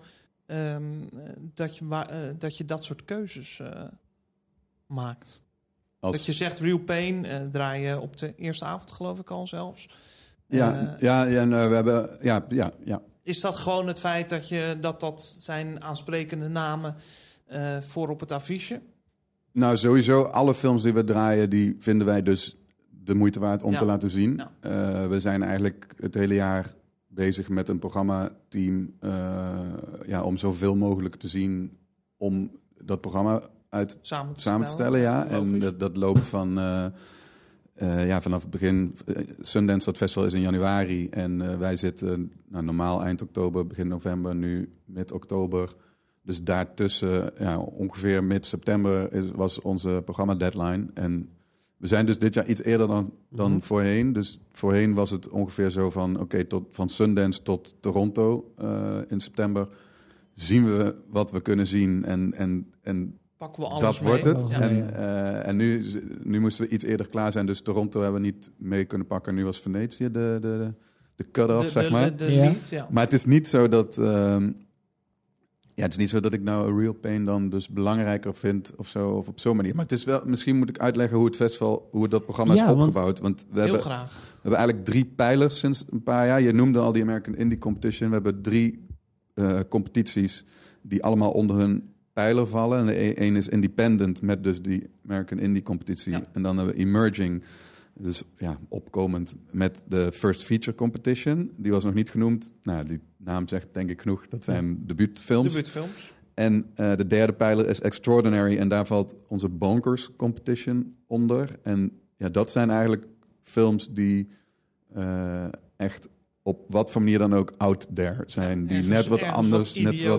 Speaker 1: dat je dat soort keuzes maakt? Dat je zegt Real Pain draai je op de eerste avond geloof ik al zelfs.
Speaker 3: We hebben... Ja.
Speaker 1: Is dat gewoon het feit dat zijn aansprekende namen voor op het affiche?
Speaker 3: Nou, sowieso alle films die we draaien, die vinden wij dus de moeite waard om te laten zien. Ja. We zijn eigenlijk het hele jaar bezig met een programmateam om zoveel mogelijk te zien om dat programma samen te stellen. Ja. En dat loopt van vanaf het begin. Sundance, dat festival is in januari en wij zitten normaal eind oktober, begin november, nu mid-oktober. Dus daartussen, ongeveer mid-september was onze programma deadline. En we zijn dus dit jaar iets eerder dan voorheen. Dus voorheen was het ongeveer zo van... van Sundance tot Toronto in september... zien we wat we kunnen zien en
Speaker 1: pakken we alles
Speaker 3: dat
Speaker 1: mee.
Speaker 3: Wordt het. Ja. En nu moesten we iets eerder klaar zijn. Dus Toronto hebben we niet mee kunnen pakken. Nu was Venetië de cut-off, zeg maar.
Speaker 1: De lead, ja.
Speaker 3: Maar het is niet zo dat... het is niet zo dat ik nou A Real Pain dan dus belangrijker vind of zo, of op zo'n manier. Maar het is wel, misschien moet ik uitleggen hoe dat programma is opgebouwd. Want we hebben eigenlijk 3 pijlers sinds een paar jaar. Je noemde al die American Indie Competition. We hebben 3 competities die allemaal onder hun pijler vallen. En de een is Independent met dus die American Indie Competitie. Ja. En dan hebben we Emerging, dus opkomend met de First Feature Competition. Die was nog niet genoemd. Nou, die naam zegt denk ik genoeg. Dat zijn debuutfilms. En de derde pijler is Extraordinary. En daar valt onze Bonkers Competition onder. En dat zijn eigenlijk films die echt op wat voor manier dan ook out there zijn. Die net wat anders...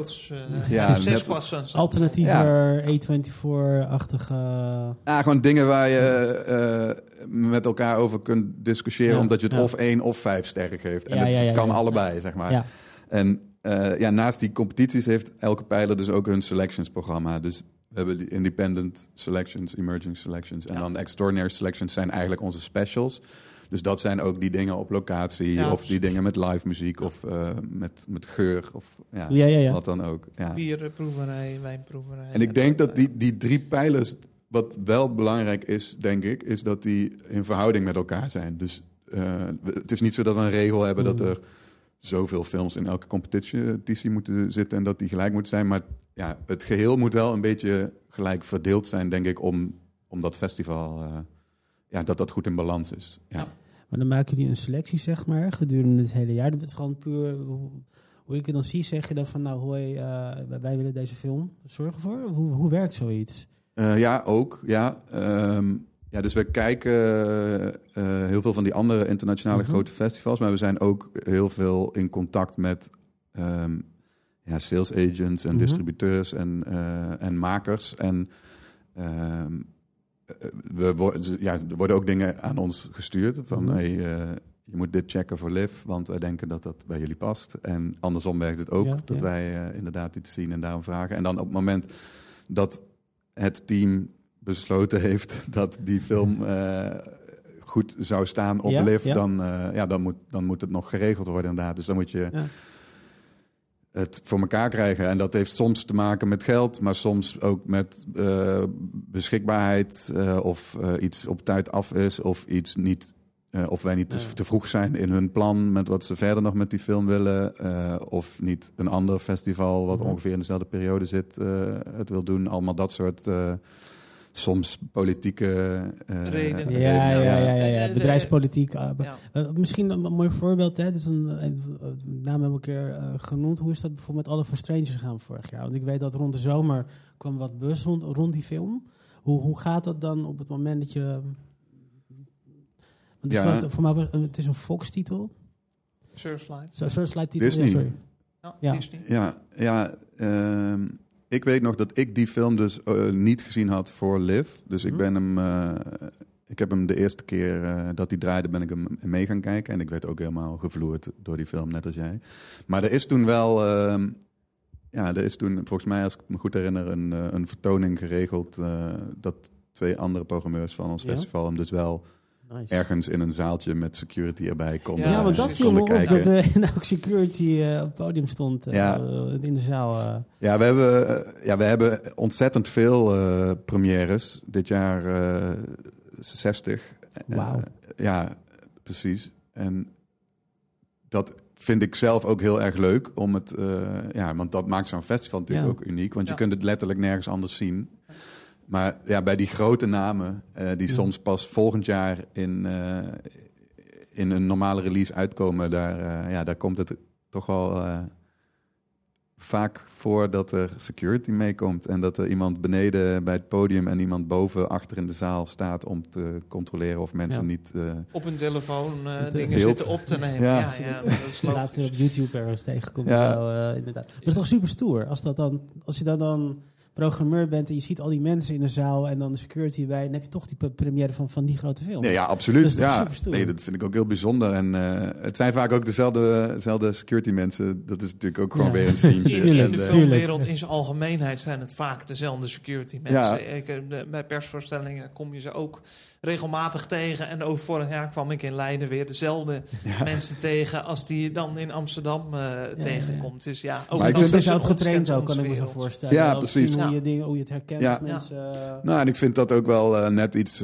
Speaker 2: alternatiever A24-achtige...
Speaker 3: gewoon dingen waar je met elkaar over kunt discussiëren... omdat je het of 1 of 5 sterren geeft. En het kan allebei, zeg maar. Ja. En naast die competities heeft elke pijler dus ook hun selections-programma. Dus we hebben die Independent Selections, Emerging Selections... en dan Extraordinary Selections zijn eigenlijk onze specials... Dus dat zijn ook die dingen op locatie... of die dingen met live muziek... of met geur of wat dan ook. Ja.
Speaker 1: Bierproeverij, wijnproeverij.
Speaker 3: En ik denk dat die 3 pijlers... wat wel belangrijk is, denk ik... is dat die in verhouding met elkaar zijn. Dus het is niet zo dat we een regel hebben... dat er zoveel films in elke competitie moeten zitten... en dat die gelijk moeten zijn. Maar het geheel moet wel een beetje gelijk verdeeld zijn... denk ik, om dat festival... dat goed in balans is. Ja.
Speaker 2: Maar dan maken jullie een selectie, zeg maar, gedurende het hele jaar. Dat is gewoon puur, hoe ik het dan zie, zeg je dan van... wij willen deze film zorgen voor. Hoe werkt zoiets?
Speaker 3: Ook. Dus we kijken heel veel van die andere internationale grote festivals... maar we zijn ook heel veel in contact met sales agents en distributeurs en makers... En er worden ook dingen aan ons gestuurd van je moet dit checken voor Liv, want wij denken dat dat bij jullie past. En andersom werkt het ook, dat wij inderdaad iets zien en daarom vragen. En dan op het moment dat het team besloten heeft dat die film goed zou staan op Liv, dan moet het nog geregeld worden inderdaad. Dus dan moet je... het voor elkaar krijgen. En dat heeft soms te maken met geld, maar soms ook met beschikbaarheid of iets op tijd af is of iets niet, of wij niet te vroeg zijn in hun plan met wat ze verder nog met die film willen, of niet een ander festival wat ongeveer in dezelfde periode zit het wil doen. Allemaal dat soort soms politieke
Speaker 2: redenen. Bedrijfspolitiek. Misschien een mooi voorbeeld. Hè? Dus een naam hebben we een keer genoemd. Hoe is dat bijvoorbeeld met Oliver Strange gegaan vorig jaar? Want ik weet dat rond de zomer kwam wat buzz rond die film. Hoe gaat dat dan op het moment dat je... Want voor mij het is een Fox-titel.
Speaker 1: Searchlight.
Speaker 2: Searchlight-titel,
Speaker 3: Disney.
Speaker 2: sorry.
Speaker 1: Disney.
Speaker 3: ik weet nog dat ik die film dus niet gezien had voor Liv. Dus ik ben hem... ik heb hem de eerste keer dat hij draaide, ben ik hem mee gaan kijken. En ik werd ook helemaal gevloerd door die film, net als jij. Maar er is toen wel... er is toen, volgens mij, als ik me goed herinner, een vertoning geregeld... dat 2 andere programmeurs van ons festival hem dus wel...
Speaker 2: Nice.
Speaker 3: ergens in een zaaltje met security erbij konden
Speaker 2: Ja, want dat
Speaker 1: precies.
Speaker 2: viel me op,
Speaker 3: kijken.
Speaker 2: dat er ook security op het podium stond in de zaal.
Speaker 3: Ja, we hebben ontzettend veel premières. Dit jaar 60.
Speaker 2: Wauw.
Speaker 3: Ja, precies. En dat vind ik zelf ook heel erg leuk. Want dat maakt zo'n festival natuurlijk ook uniek. Want je kunt het letterlijk nergens anders zien. Maar ja, bij die grote namen, die soms pas volgend jaar in een normale release uitkomen, daar komt het toch wel vaak voor dat er security meekomt. En dat er iemand beneden bij het podium en iemand boven achter in de zaal staat om te controleren of mensen niet...
Speaker 1: op hun telefoon dingen
Speaker 3: beeld.
Speaker 1: zitten op te nemen.
Speaker 3: Ja.
Speaker 1: Dat is logisch.
Speaker 2: Laten we op YouTube ergens tegenkomen.
Speaker 3: Ja.
Speaker 2: Zo, inderdaad. Maar dat is toch super stoer. Als je dan programmeur bent en je ziet al die mensen in de zaal en dan de security bij, dan heb je toch die première van die grote film.
Speaker 3: Nee, ja, absoluut.
Speaker 2: Dat is toch
Speaker 3: Ja.
Speaker 2: superstoer?
Speaker 3: Nee, dat vind ik ook heel bijzonder. En het zijn vaak ook dezelfde security mensen. Dat is natuurlijk ook gewoon weer een sceentje.
Speaker 1: In
Speaker 2: Tuurlijk.
Speaker 1: de filmwereld in zijn algemeenheid zijn het vaak dezelfde security mensen.
Speaker 3: Ja.
Speaker 1: Bij persvoorstellingen kom je ze ook regelmatig tegen. En ook vorig jaar kwam ik in Leiden weer dezelfde mensen tegen als die je dan in Amsterdam tegenkomt. Dus ja, ook
Speaker 3: Maar ik
Speaker 2: dat
Speaker 3: vind
Speaker 2: is
Speaker 1: een
Speaker 2: ook getraind ook, kan ik me zo
Speaker 1: wereld.
Speaker 2: voorstellen.
Speaker 3: Ja,
Speaker 2: Ook
Speaker 3: precies.
Speaker 2: zien hoe je het herkent
Speaker 3: Ja.
Speaker 2: als mensen.
Speaker 3: Nou, en ik vind dat ook wel net iets...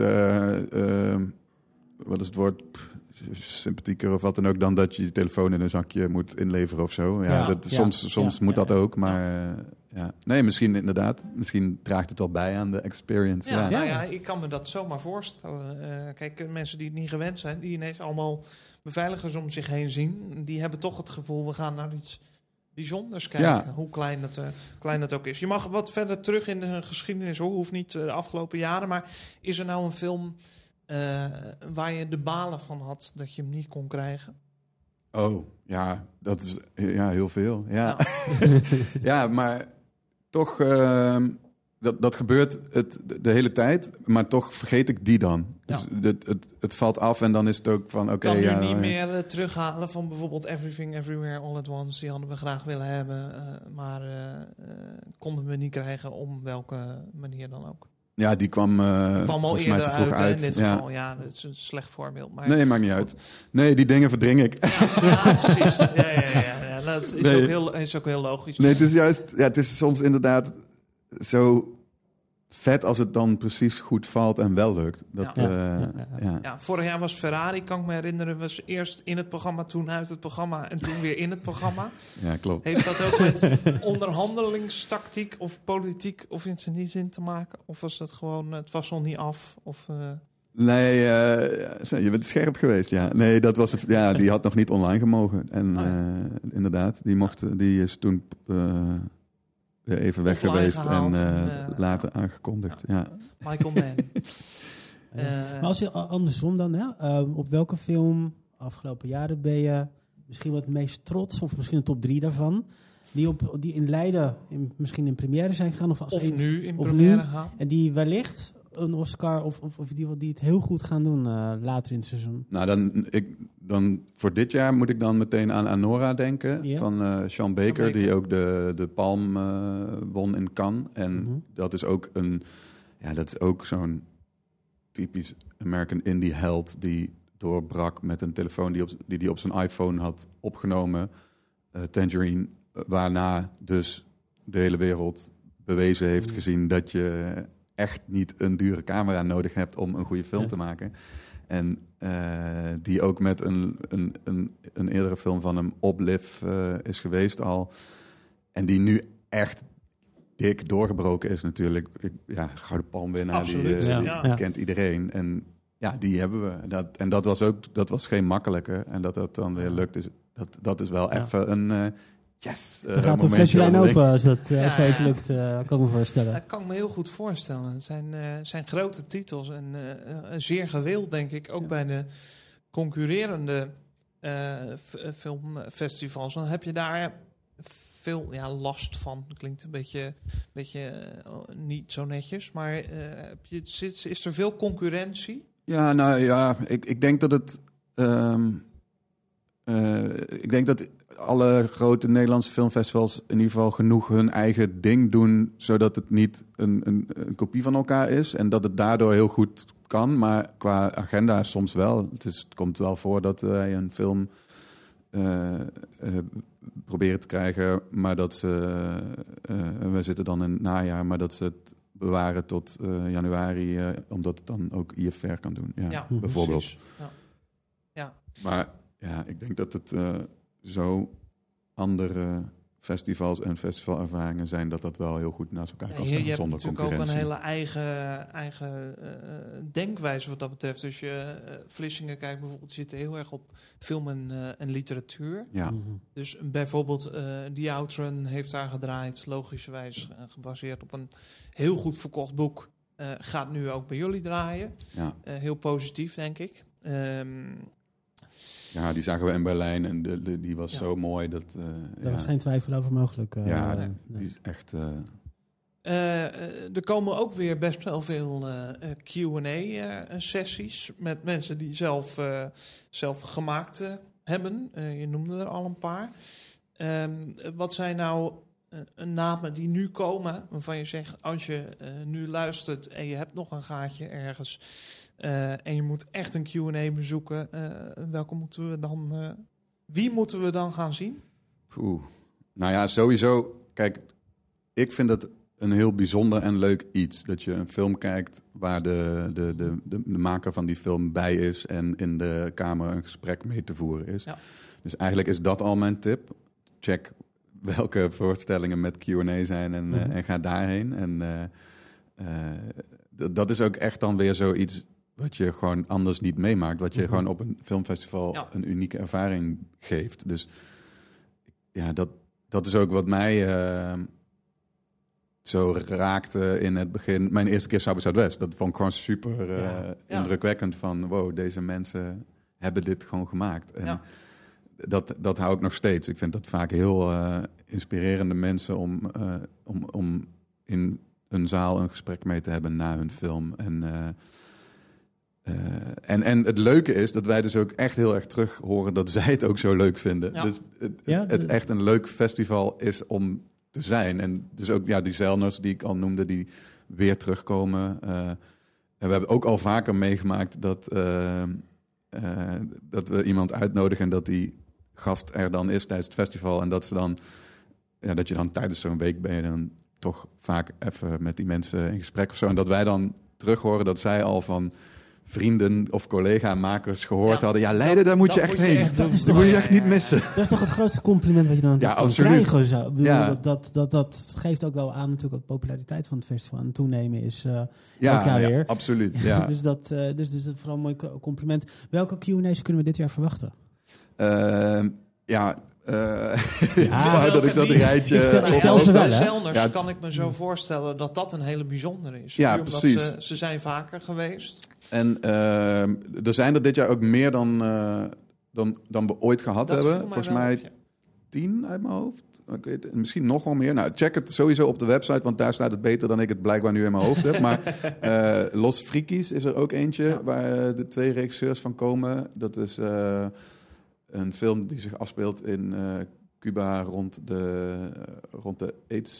Speaker 3: wat is het woord? Sympathieker of wat dan ook, dan dat je je telefoon in een zakje moet inleveren of zo. Soms moet dat ook, maar... Nee, misschien inderdaad. Misschien draagt het wel bij aan de experience.
Speaker 1: Ja, nou ja, ik kan me dat zomaar voorstellen. Kijk, mensen die het niet gewend zijn, die ineens allemaal beveiligers om zich heen zien, die hebben toch het gevoel, we gaan naar iets bijzonders kijken. Hoe klein dat ook is. Je mag wat verder terug in de geschiedenis, hoor. Hoeft niet de afgelopen jaren, maar is er nou een film waar je de balen van had dat je hem niet kon krijgen?
Speaker 3: Oh, ja, dat is heel veel. Ja, ja maar toch, dat gebeurt de hele tijd, maar toch vergeet ik die dan.
Speaker 1: Ja.
Speaker 3: Dus het valt af en dan is het ook van, oké.
Speaker 1: Kan nu niet meer terughalen van bijvoorbeeld Everything Everywhere All at Once. Die hadden we graag willen hebben, maar konden we niet krijgen om welke manier dan ook.
Speaker 3: Ja, die kwam
Speaker 1: al
Speaker 3: volgens mij
Speaker 1: eerder
Speaker 3: te vroeg uit.
Speaker 1: In dit geval, dat is een slecht voorbeeld. Maar
Speaker 3: nee, maakt niet uit. Nee, die dingen verdring ik.
Speaker 1: Ja, precies. Ja. Dat is ook heel logisch.
Speaker 3: Nee, het is juist... Ja, het is soms inderdaad zo vet als het dan precies goed valt en wel lukt.
Speaker 1: Vorig jaar was Ferrari, kan ik me herinneren, was eerst in het programma, toen uit het programma en toen weer in het programma.
Speaker 3: Ja, klopt.
Speaker 1: Heeft dat ook met onderhandelingstactiek of politiek of in die zin te maken? Of was dat gewoon, het was nog niet af? Of,
Speaker 3: Nee, je bent scherp geweest, ja. Nee, dat was, die had nog niet online gemogen. En inderdaad, die is toen even weg
Speaker 1: offline
Speaker 3: geweest
Speaker 1: gehaald
Speaker 3: en later aangekondigd. Ja.
Speaker 1: Michael Mann.
Speaker 2: Maar als je andersom dan, op welke film afgelopen jaren ben je misschien wat meest trots, of misschien een top 3 daarvan, die in Leiden misschien in première zijn gegaan, of
Speaker 1: nu in première gaan.
Speaker 2: En die wellicht een Oscar of die het heel goed gaan doen later in het seizoen?
Speaker 3: Nou, dan voor dit jaar moet ik dan meteen aan Anora denken, van Sean Baker, die ook de Palm won in Cannes. En dat is ook zo'n typisch American indie held die doorbrak met een telefoon die hij op zijn iPhone had opgenomen, Tangerine, waarna dus de hele wereld bewezen heeft gezien dat je echt niet een dure camera nodig hebt om een goede film te maken. En die ook met een eerdere film van hem, Obliv, is geweest al. En die nu echt dik doorgebroken is natuurlijk. Gouden Palmwinnaar, die kent iedereen. En ja, die hebben we. Dat was geen makkelijke. En dat dan weer lukt, dat is wel even een... Yes!
Speaker 2: Dan gaat een flesje wijn open als dat zoiets lukt, kan ik me voorstellen.
Speaker 1: Dat kan ik me heel goed voorstellen. Het zijn grote titels en zeer gewild, denk ik, ook bij de concurrerende filmfestivals. Dan heb je daar veel last van. Dat klinkt een beetje niet zo netjes. Maar is er veel concurrentie?
Speaker 3: Ja, nou ja, ik denk dat het... ik denk dat alle grote Nederlandse filmfestivals in ieder geval genoeg hun eigen ding doen, zodat het niet een kopie van elkaar is. En dat het daardoor heel goed kan. Maar qua agenda soms wel. Het komt wel voor dat wij een film proberen te krijgen, maar dat we zitten dan in het najaar, maar dat ze het bewaren tot januari, omdat het dan ook IFR kan doen. Ja, bijvoorbeeld.
Speaker 1: Ja.
Speaker 3: Maar ja, ik denk dat het zo andere festivals en festivalervaringen zijn dat wel heel goed naast elkaar kan staan
Speaker 1: je
Speaker 3: zonder
Speaker 1: hebt
Speaker 3: concurrentie.
Speaker 1: natuurlijk ook een hele eigen denkwijze wat dat betreft. Als je Vlissingen kijkt bijvoorbeeld, zitten heel erg op film en literatuur.
Speaker 3: Ja.
Speaker 1: Dus bijvoorbeeld The Outrun heeft daar gedraaid, logischerwijs gebaseerd op een heel goed verkocht boek. Gaat nu ook bij jullie draaien.
Speaker 3: Ja.
Speaker 1: Heel positief, denk ik.
Speaker 3: Ja, die zagen we in Berlijn en die was zo mooi.
Speaker 2: Daar was geen twijfel over mogelijk.
Speaker 3: Die is echt...
Speaker 1: Er komen ook weer best wel veel Q&A-sessies met mensen die zelf gemaakt hebben. Je noemde er al een paar. Wat zijn nou namen die nu komen, waarvan je zegt, als je nu luistert en je hebt nog een gaatje ergens en je moet echt een Q&A bezoeken, welke moeten we dan... wie moeten we dan gaan zien?
Speaker 3: Nou ja, sowieso. Kijk, ik vind dat een heel bijzonder en leuk iets. Dat je een film kijkt waar de maker van die film bij is en in de kamer een gesprek mee te voeren is. Ja. Dus eigenlijk is dat al mijn tip. Check welke voorstellingen met Q&A zijn en ga daarheen. En dat is ook echt dan weer zoiets wat je gewoon anders niet meemaakt. Wat je gewoon op een filmfestival een unieke ervaring geeft. Dus ja, dat is ook wat mij zo raakte in het begin. Mijn eerste keer South by Southwest. Dat vond ik gewoon super indrukwekkend. Van wow, deze mensen hebben dit gewoon gemaakt. En dat hou ik nog steeds. Ik vind dat vaak heel inspirerende mensen om in een zaal een gesprek mee te hebben na hun film. En het leuke is dat wij dus ook echt heel erg terug horen dat zij het ook zo leuk vinden. Ja. Dus het echt een leuk festival is om te zijn. En dus ook die Zelners die ik al noemde, die weer terugkomen. En we hebben ook al vaker meegemaakt dat we iemand uitnodigen en dat die gast er dan is tijdens het festival. En dat ze dan, dat je dan tijdens zo'n week ben je dan toch vaak even met die mensen in gesprek of zo. En dat wij dan terug horen dat zij al van vrienden of collega-makers gehoord hadden. Ja, Leiden, daar moet je echt heen. Dat moet je echt niet missen.
Speaker 2: Dat is toch het grootste compliment wat je dan kan krijgen. Zo. Dat geeft ook wel aan natuurlijk dat de populariteit van het festival aan het toenemen is. Weer.
Speaker 3: Absoluut. Ja.
Speaker 2: Dus dat is vooral een mooi compliment. Welke Q&A's kunnen we dit jaar verwachten?
Speaker 3: Dat ik dat rijtje...
Speaker 2: Ik stel ze wel, hè?
Speaker 1: Zelners kan ik me zo voorstellen dat een hele bijzondere is.
Speaker 3: Ja,
Speaker 1: omdat
Speaker 3: precies.
Speaker 1: Ze zijn vaker geweest.
Speaker 3: En er zijn er dit jaar ook meer dan we ooit gehad hebben. Volgens mij 10 uit mijn hoofd. Misschien nog wel meer. Nou, check het sowieso op de website, want daar staat het beter dan ik het blijkbaar nu in mijn hoofd heb. Maar Los Frikis is er ook eentje waar de 2 regisseurs van komen. Dat is een film die zich afspeelt in Cuba rond de AIDS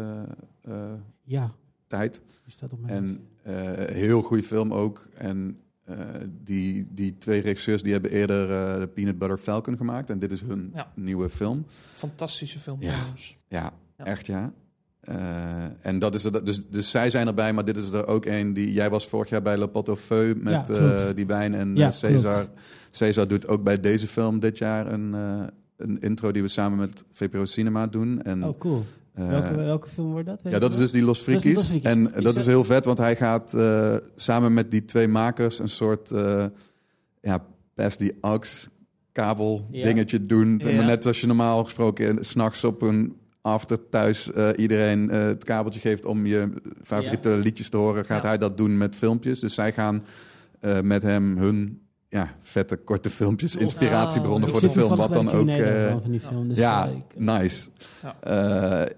Speaker 3: tijd.
Speaker 2: Staat op mijn
Speaker 3: heel goede film ook. En die 2 regisseurs die hebben eerder de Peanut Butter Falcon gemaakt. En dit is hun nieuwe film.
Speaker 1: Fantastische film
Speaker 3: trouwens. Ja, echt ja. En dat is er, dus zij zijn erbij, maar dit is er ook een die... Jij was vorig jaar bij Le Pot au Feu met die wijn en César. César doet ook bij deze film dit jaar een intro die we samen met VPRO Cinema doen. En,
Speaker 2: cool. Welke film wordt dat?
Speaker 3: Dat is dus die Los Frikis. En dat is heel vet, want hij gaat samen met die 2 makers een soort pass die aux kabel dingetje doen. Ja. Net zoals je normaal gesproken 's nachts op een after thuis iedereen het kabeltje geeft om je favoriete liedjes te horen, gaat hij dat doen met filmpjes. Dus zij gaan met hem hun vette korte filmpjes, inspiratiebronnen
Speaker 1: Oh,
Speaker 3: voor de
Speaker 1: ik
Speaker 3: film.
Speaker 2: Toevallig
Speaker 3: Wat dan
Speaker 2: bij
Speaker 3: ook...
Speaker 2: de Q&A van die film. Dus,
Speaker 3: nice.
Speaker 1: Ja.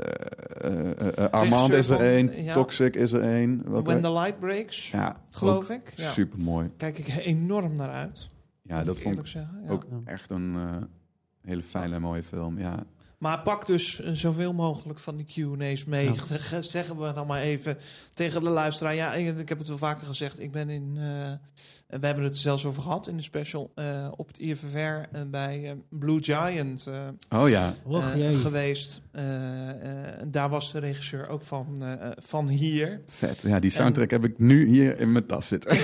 Speaker 3: Armand is er
Speaker 1: Regisseur van-
Speaker 3: één,
Speaker 1: ja.
Speaker 3: Toxic is er één.
Speaker 1: When the Light Breaks,
Speaker 3: Ja,
Speaker 1: geloof ik. Ja.
Speaker 3: super mooi.
Speaker 1: Kijk ik enorm naar uit.
Speaker 3: Ja,
Speaker 1: moet
Speaker 3: dat
Speaker 1: ik
Speaker 3: vond
Speaker 1: eerlijk
Speaker 3: ik
Speaker 1: zeggen. Ja.
Speaker 3: ook echt een hele fijne en mooie film. Ja.
Speaker 1: Maar pak dus zoveel mogelijk van die Q&A's mee.
Speaker 2: Ja.
Speaker 1: Zeggen we dan maar even tegen de luisteraar. Ja, ik heb het wel vaker gezegd. Ik ben we hebben het er zelfs over gehad in de special. Op het IFFR bij Blue Giant
Speaker 3: Oh ja,
Speaker 1: geweest. Daar was de regisseur ook van hier.
Speaker 3: vet. Ja, die soundtrack heb ik nu hier in mijn tas zitten.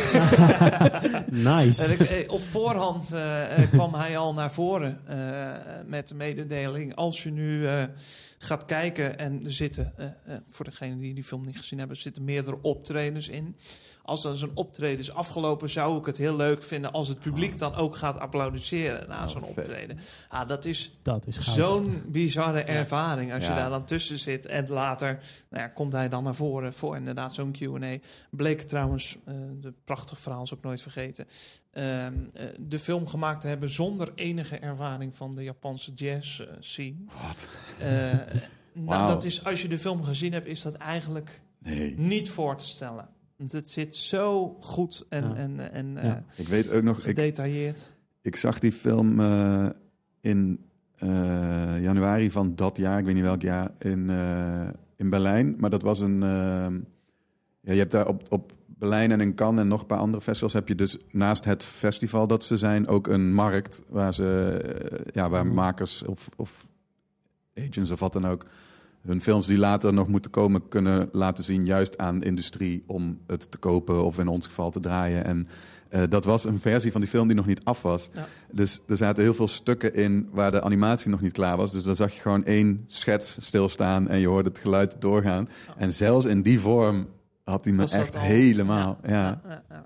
Speaker 2: Nice.
Speaker 1: En op voorhand kwam hij al naar voren met de mededeling. Als je nu gaat kijken en er zitten, voor degenen die die film niet gezien hebben, er zitten meerdere optredens in. Als dan zo'n optreden is afgelopen, zou ik het heel leuk vinden als het publiek dan ook gaat applaudisseren na zo'n
Speaker 3: vet.
Speaker 1: optreden. Dat is
Speaker 2: Dat is goud.
Speaker 1: zo'n bizarre ervaring als je
Speaker 3: Ja.
Speaker 1: daar dan tussen zit. En later komt hij dan naar voren voor inderdaad zo'n Q&A. Bleek trouwens, de prachtig verhaal is ook nooit vergeten, de film gemaakt te hebben zonder enige ervaring van de Japanse jazz scene.
Speaker 3: Wat?
Speaker 1: Nou, dat is, als je de film gezien hebt, is dat eigenlijk
Speaker 3: Nee.
Speaker 1: niet voor te stellen. Want het zit zo goed en
Speaker 2: Ja.
Speaker 3: Ik weet ook nog,
Speaker 1: gedetailleerd.
Speaker 3: ik zag die film in januari van dat jaar, ik weet niet welk jaar, in Berlijn. Maar dat was je hebt daar op Berlijn en in Cannes en nog een paar andere festivals heb je dus naast het festival dat ze zijn ook een markt waar makers of agents of wat dan ook hun films die later nog moeten komen kunnen laten zien juist aan de industrie om het te kopen of in ons geval te draaien. En dat was een versie van die film die nog niet af was.
Speaker 1: Ja.
Speaker 3: Dus er zaten heel veel stukken in waar de animatie nog niet klaar was. Dus dan zag je gewoon 1 schets stilstaan en je hoorde het geluid doorgaan.
Speaker 1: Ja.
Speaker 3: En zelfs in die vorm had hij me
Speaker 1: Was dat
Speaker 3: echt
Speaker 1: al?
Speaker 3: helemaal... Ja.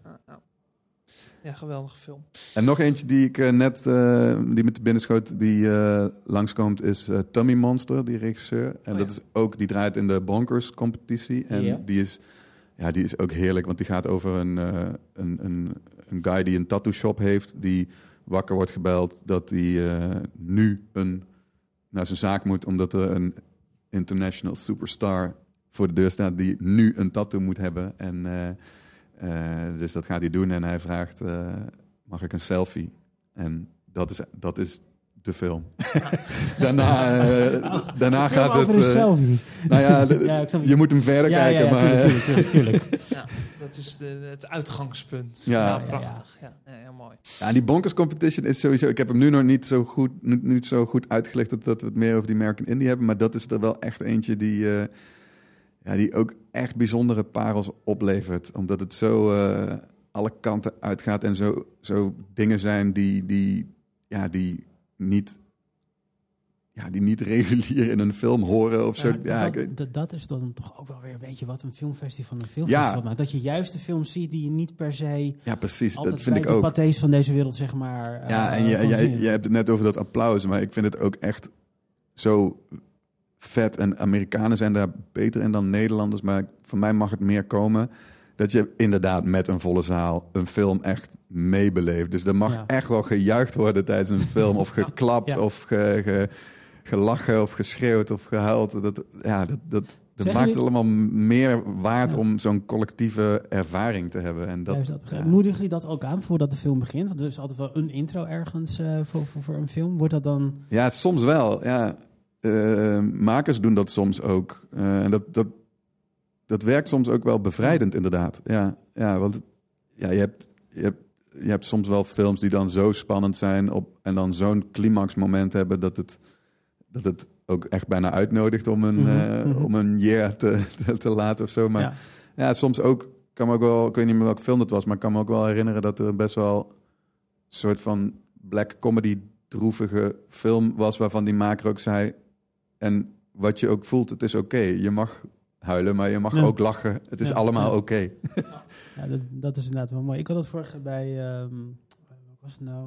Speaker 1: Ja, geweldige film.
Speaker 3: En nog eentje die ik net die me te binnen schoot, die langskomt, is Tommy Monster, die regisseur. En dat is ook, die draait in de Bonkers competitie. En die is ook heerlijk, want die gaat over een guy die een tattoo shop heeft, die wakker wordt gebeld dat hij nu naar zijn zaak moet, omdat er een international superstar voor de deur staat die nu een tattoo moet hebben. En dus dat gaat hij doen en hij vraagt, mag ik een selfie? En dat is de film. daarna gaat het...
Speaker 2: over een selfie.
Speaker 3: Nou ja, je moet hem verder kijken.
Speaker 2: Ja,
Speaker 3: maar,
Speaker 2: tuurlijk.
Speaker 1: Ja, dat is het uitgangspunt.
Speaker 3: Ja.
Speaker 1: Ja, prachtig. Ja, heel mooi.
Speaker 3: Ja, die Bonkers Competition is sowieso... Ik heb hem nu nog niet zo goed uitgelegd dat we het meer over die American Indie hebben. Maar dat is er wel echt eentje die ook echt bijzondere parels oplevert. Omdat het zo alle kanten uitgaat en zo dingen zijn die niet regulier in een film horen of zo.
Speaker 2: Dat is dan toch ook wel weer, weet je wat, een filmfestival maakt. Dat je juist de films ziet die je niet per se...
Speaker 3: Ja, precies.
Speaker 2: altijd
Speaker 3: Dat vind ik
Speaker 2: bij de
Speaker 3: ook.
Speaker 2: pathés van deze wereld, zeg maar...
Speaker 3: En jij hebt het net over dat applaus, maar ik vind het ook echt zo vet. En Amerikanen zijn daar beter in dan Nederlanders, maar voor mij mag het meer komen dat je inderdaad met een volle zaal een film echt meebeleeft. Dus er mag echt wel gejuicht worden tijdens een film, of geklapt, of gelachen, of geschreeuwd, of gehuild. Dat maakt het allemaal meer waard om zo'n collectieve ervaring te hebben. En
Speaker 2: moedigen jullie dat ook aan voordat de film begint? Want er is altijd wel een intro ergens voor een film. Wordt dat dan...
Speaker 3: Ja, soms wel. Ja. Makers doen dat soms ook. En dat werkt soms ook wel bevrijdend, inderdaad. Ja, want je hebt soms wel films die dan zo spannend zijn en dan zo'n climaxmoment hebben dat het ook echt bijna uitnodigt om een te laten of zo. Maar soms ook, kan me ook wel, ik weet niet meer welke film dat was, maar ik kan me ook wel herinneren dat er best wel een soort van black comedy droevige film was waarvan die maker ook zei, en wat je ook voelt, het is oké. Je mag huilen, maar je mag ook lachen. Het is allemaal oké.
Speaker 2: Ja, dat is inderdaad wel mooi. Ik had het vorige bij, wat was het nou?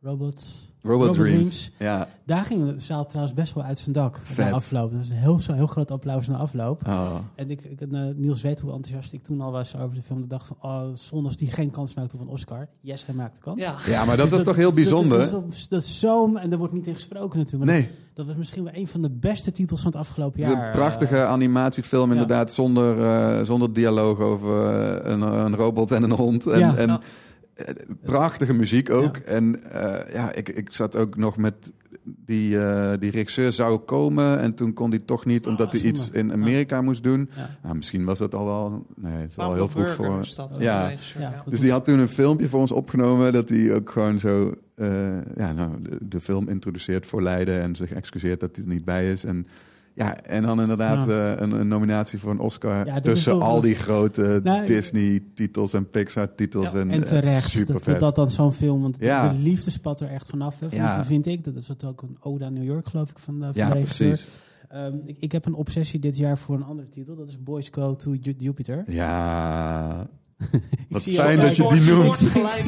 Speaker 3: Robot Dreams. Ja.
Speaker 2: Daar ging de zaal trouwens best wel uit zijn dak
Speaker 3: Vet.
Speaker 2: na afloop. Dat was een heel groot applaus na afloop.
Speaker 3: Oh.
Speaker 2: En Niels weet hoe enthousiast ik toen al was over de film. De dag van, Sonders die geen kans maakt op een Oscar. Yes, hij maakt de kans.
Speaker 3: Ja, maar dat was toch heel bijzonder?
Speaker 2: Dat is zo... En er wordt niet in gesproken natuurlijk. Maar
Speaker 3: Nee.
Speaker 2: dat was misschien wel een van de beste titels van het afgelopen jaar.
Speaker 3: Een prachtige animatiefilm inderdaad, zonder dialoog over een robot en een hond. En prachtige muziek ook. Ja. En ik zat ook nog met die regisseur zou komen en toen kon hij toch niet, omdat hij iets in Amerika moest doen. Ja. Nou, misschien was dat al wel... Nee, het is al heel vroeg voor... Dus die had toen een filmpje voor ons opgenomen dat hij ook gewoon zo de film introduceert voor Leiden en zich excuseert dat hij er niet bij is. En dan inderdaad een nominatie voor een Oscar tussen al die grote Disney-titels en Pixar-titels.
Speaker 2: Ja. En terecht,
Speaker 3: super vet.
Speaker 2: dat dan zo'n film, want de liefde spat er echt vanaf. Vind ik. Dat is ook een ode aan New York, geloof ik, van de regisseur. Precies. Ik heb een obsessie dit jaar voor een andere titel. Dat is Boys Go to Jupiter.
Speaker 3: Ja... Wat fijn dat je die noemt.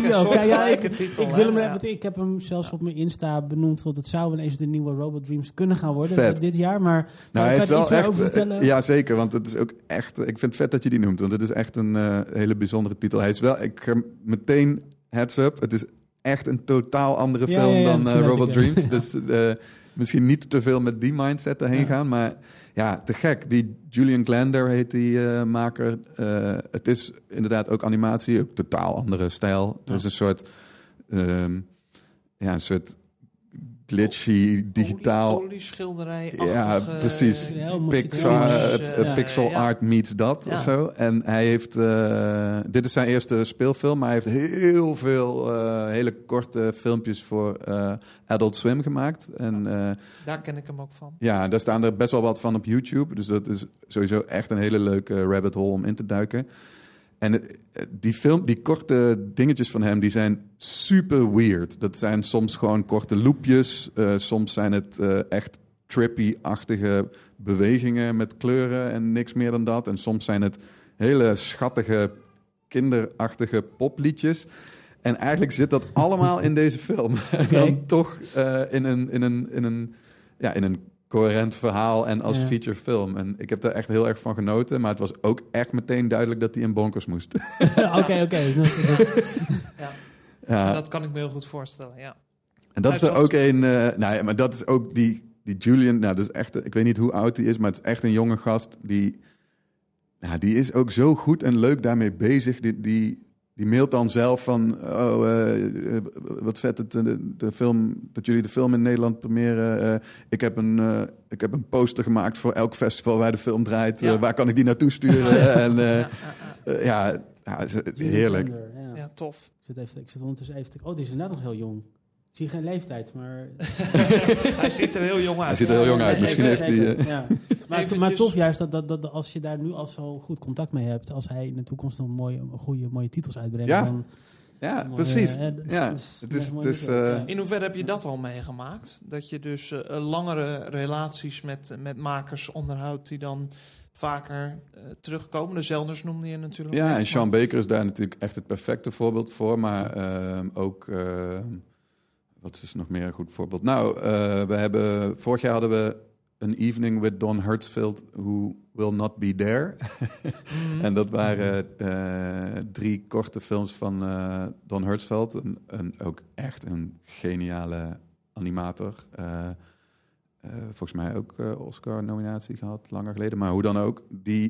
Speaker 2: Ik heb hem zelfs op mijn Insta benoemd, want het zou wel eens de nieuwe Robot Dreams kunnen gaan worden dit jaar. Maar
Speaker 3: hij
Speaker 2: kan
Speaker 3: is wel
Speaker 2: iets
Speaker 3: echt,
Speaker 2: over vertellen?
Speaker 3: Ja, zeker, want het is ook echt... Ik vind het vet dat je die noemt, want het is echt een hele bijzondere titel. Hij is wel... meteen heads up, het is echt een totaal andere film dan Robot Dreams. Dus misschien niet te veel met die mindset erheen gaan, maar... Ja, te gek. Die Julian Glander heet die maker. Het is inderdaad ook animatie, ook totaal andere stijl. Het is een soort glitchy, digitaal...
Speaker 1: Olieschilderij-achtig...
Speaker 3: Ja, precies. Pixel art meets dat of zo. En hij heeft... dit is zijn eerste speelfilm, maar hij heeft heel veel hele korte filmpjes voor Adult Swim gemaakt. En,
Speaker 1: daar ken ik hem ook van.
Speaker 3: Ja, daar staan er best wel wat van op YouTube. Dus dat is sowieso echt een hele leuke rabbit hole om in te duiken. En die korte dingetjes van hem, die zijn super weird. Dat zijn soms gewoon korte loopjes. Soms zijn het echt trippy-achtige bewegingen met kleuren en niks meer dan dat. En soms zijn het hele schattige, kinderachtige popliedjes. En eigenlijk zit dat allemaal in deze film. En dan toch in een coherent verhaal en als featurefilm. En ik heb daar echt heel erg van genoten. Maar het was ook echt meteen duidelijk dat hij in bonkers moest.
Speaker 2: Oké.
Speaker 1: Ja, dat kan ik me heel goed voorstellen, ja.
Speaker 3: En dat is er ook een... maar dat is ook die Julian... Nou, dat is echt... Ik weet niet hoe oud hij is, maar het is echt een jonge gast. Die is ook zo goed en leuk daarmee bezig. Die mailt dan zelf van... wat vet de film, dat jullie de film in Nederland premieren. Ik heb een poster gemaakt voor elk festival waar de film draait. Waar kan ik die naartoe sturen? Heerlijk.
Speaker 1: Ja, tof.
Speaker 2: Ik zit ondertussen even te... die is net nog heel jong. Ik zie geen leeftijd, maar...
Speaker 1: Hij ziet er heel jong uit.
Speaker 3: Hij ziet er heel jong uit. Misschien heeft hij...
Speaker 2: Maar tof juist dat als je daar nu al zo goed contact mee hebt... als hij in de toekomst nog mooie titels uitbrengt...
Speaker 3: Ja, precies.
Speaker 1: In hoeverre heb je dat al meegemaakt? Dat je dus langere relaties met makers onderhoudt... die dan vaker terugkomen. De Zelders noemde je natuurlijk.
Speaker 3: Ja, en Sean Baker is daar natuurlijk echt het perfecte voorbeeld voor. Maar ook... wat is nog meer een goed voorbeeld? Nou, vorig jaar hadden we An Evening with Don Hertzfeldt, Who Will Not Be There. En dat waren 3 korte films van Don Hertzfeldt. Ook echt een geniale animator. Volgens mij ook Oscar-nominatie gehad, langer geleden. Maar hoe dan ook,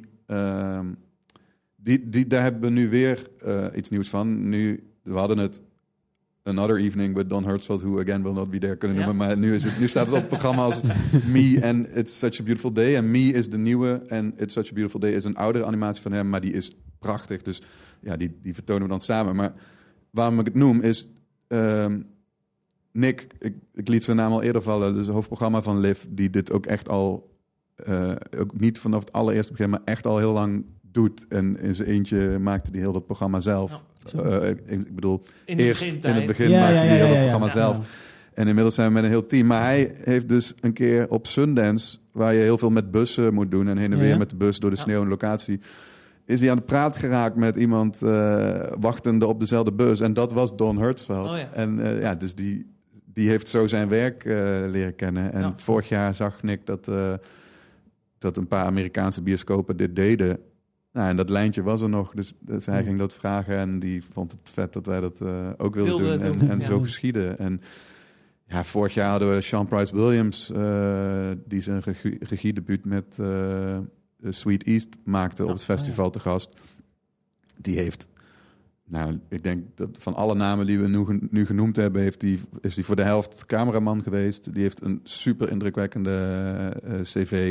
Speaker 3: daar hebben we nu weer iets nieuws van. We hadden het Another Evening with Don Hertzfeldt, Who Again Will Not Be There kunnen noemen. Maar nu staat het op het programma als Me and It's Such a Beautiful Day. En Me is de nieuwe en It's Such a Beautiful Day is een oudere animatie van hem, maar die is prachtig. Dus ja, die vertonen we dan samen. Maar waarom ik het noem is... Nick, ik liet zijn naam al eerder vallen, dus het hoofdprogramma van Liv, die dit ook echt al, ook niet vanaf het allereerste begin, maar echt al heel lang doet. En in zijn eentje maakte hij heel dat programma zelf. Ik bedoel, in het begin maakte hij heel dat programma zelf. Ja. En inmiddels zijn we met een heel team. Maar hij heeft dus een keer op Sundance, waar je heel veel met bussen moet doen en heen en weer met de bus door de sneeuw en locatie, is hij aan de praat geraakt met iemand wachtende op dezelfde bus. En dat was Don Hertzfeldt. En dus die heeft zo zijn werk leren kennen. En
Speaker 1: Ja.
Speaker 3: vorig jaar zag Nick dat een paar Amerikaanse bioscopen dit deden. Nou, en dat lijntje was er nog. Dus hij ging dat vragen en die vond het vet dat wij dat ook wilden
Speaker 1: Wilde
Speaker 3: doen.
Speaker 1: doen,
Speaker 3: En
Speaker 1: ja.
Speaker 3: zo geschiedde. En ja, vorig jaar hadden we Sean Price Williams, die zijn regiedebuut met Sweet East maakte op het festival te gast. Die heeft, nou, ik denk dat van alle namen die we nu genoemd hebben, is die voor de helft cameraman geweest. Die heeft een super indrukwekkende cv.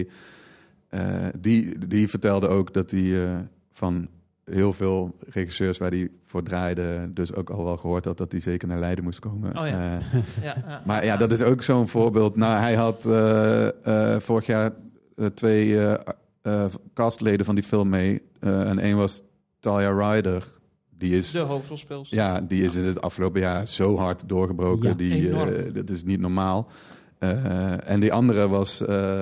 Speaker 3: Die vertelde ook dat hij van heel veel regisseurs waar hij voor draaide, dus ook al wel gehoord had dat hij zeker naar Leiden moest komen.
Speaker 1: Oh ja. Ja.
Speaker 3: Maar ja, dat is ook zo'n voorbeeld. Nou, hij had vorig jaar 2 castleden van die film mee. En één was Talia Ryder. Die is,
Speaker 1: De hoofdrolspeelster.
Speaker 3: ja, die is in het afgelopen jaar zo hard doorgebroken.
Speaker 2: Ja,
Speaker 1: enorm.
Speaker 3: Dat is niet normaal. En die andere was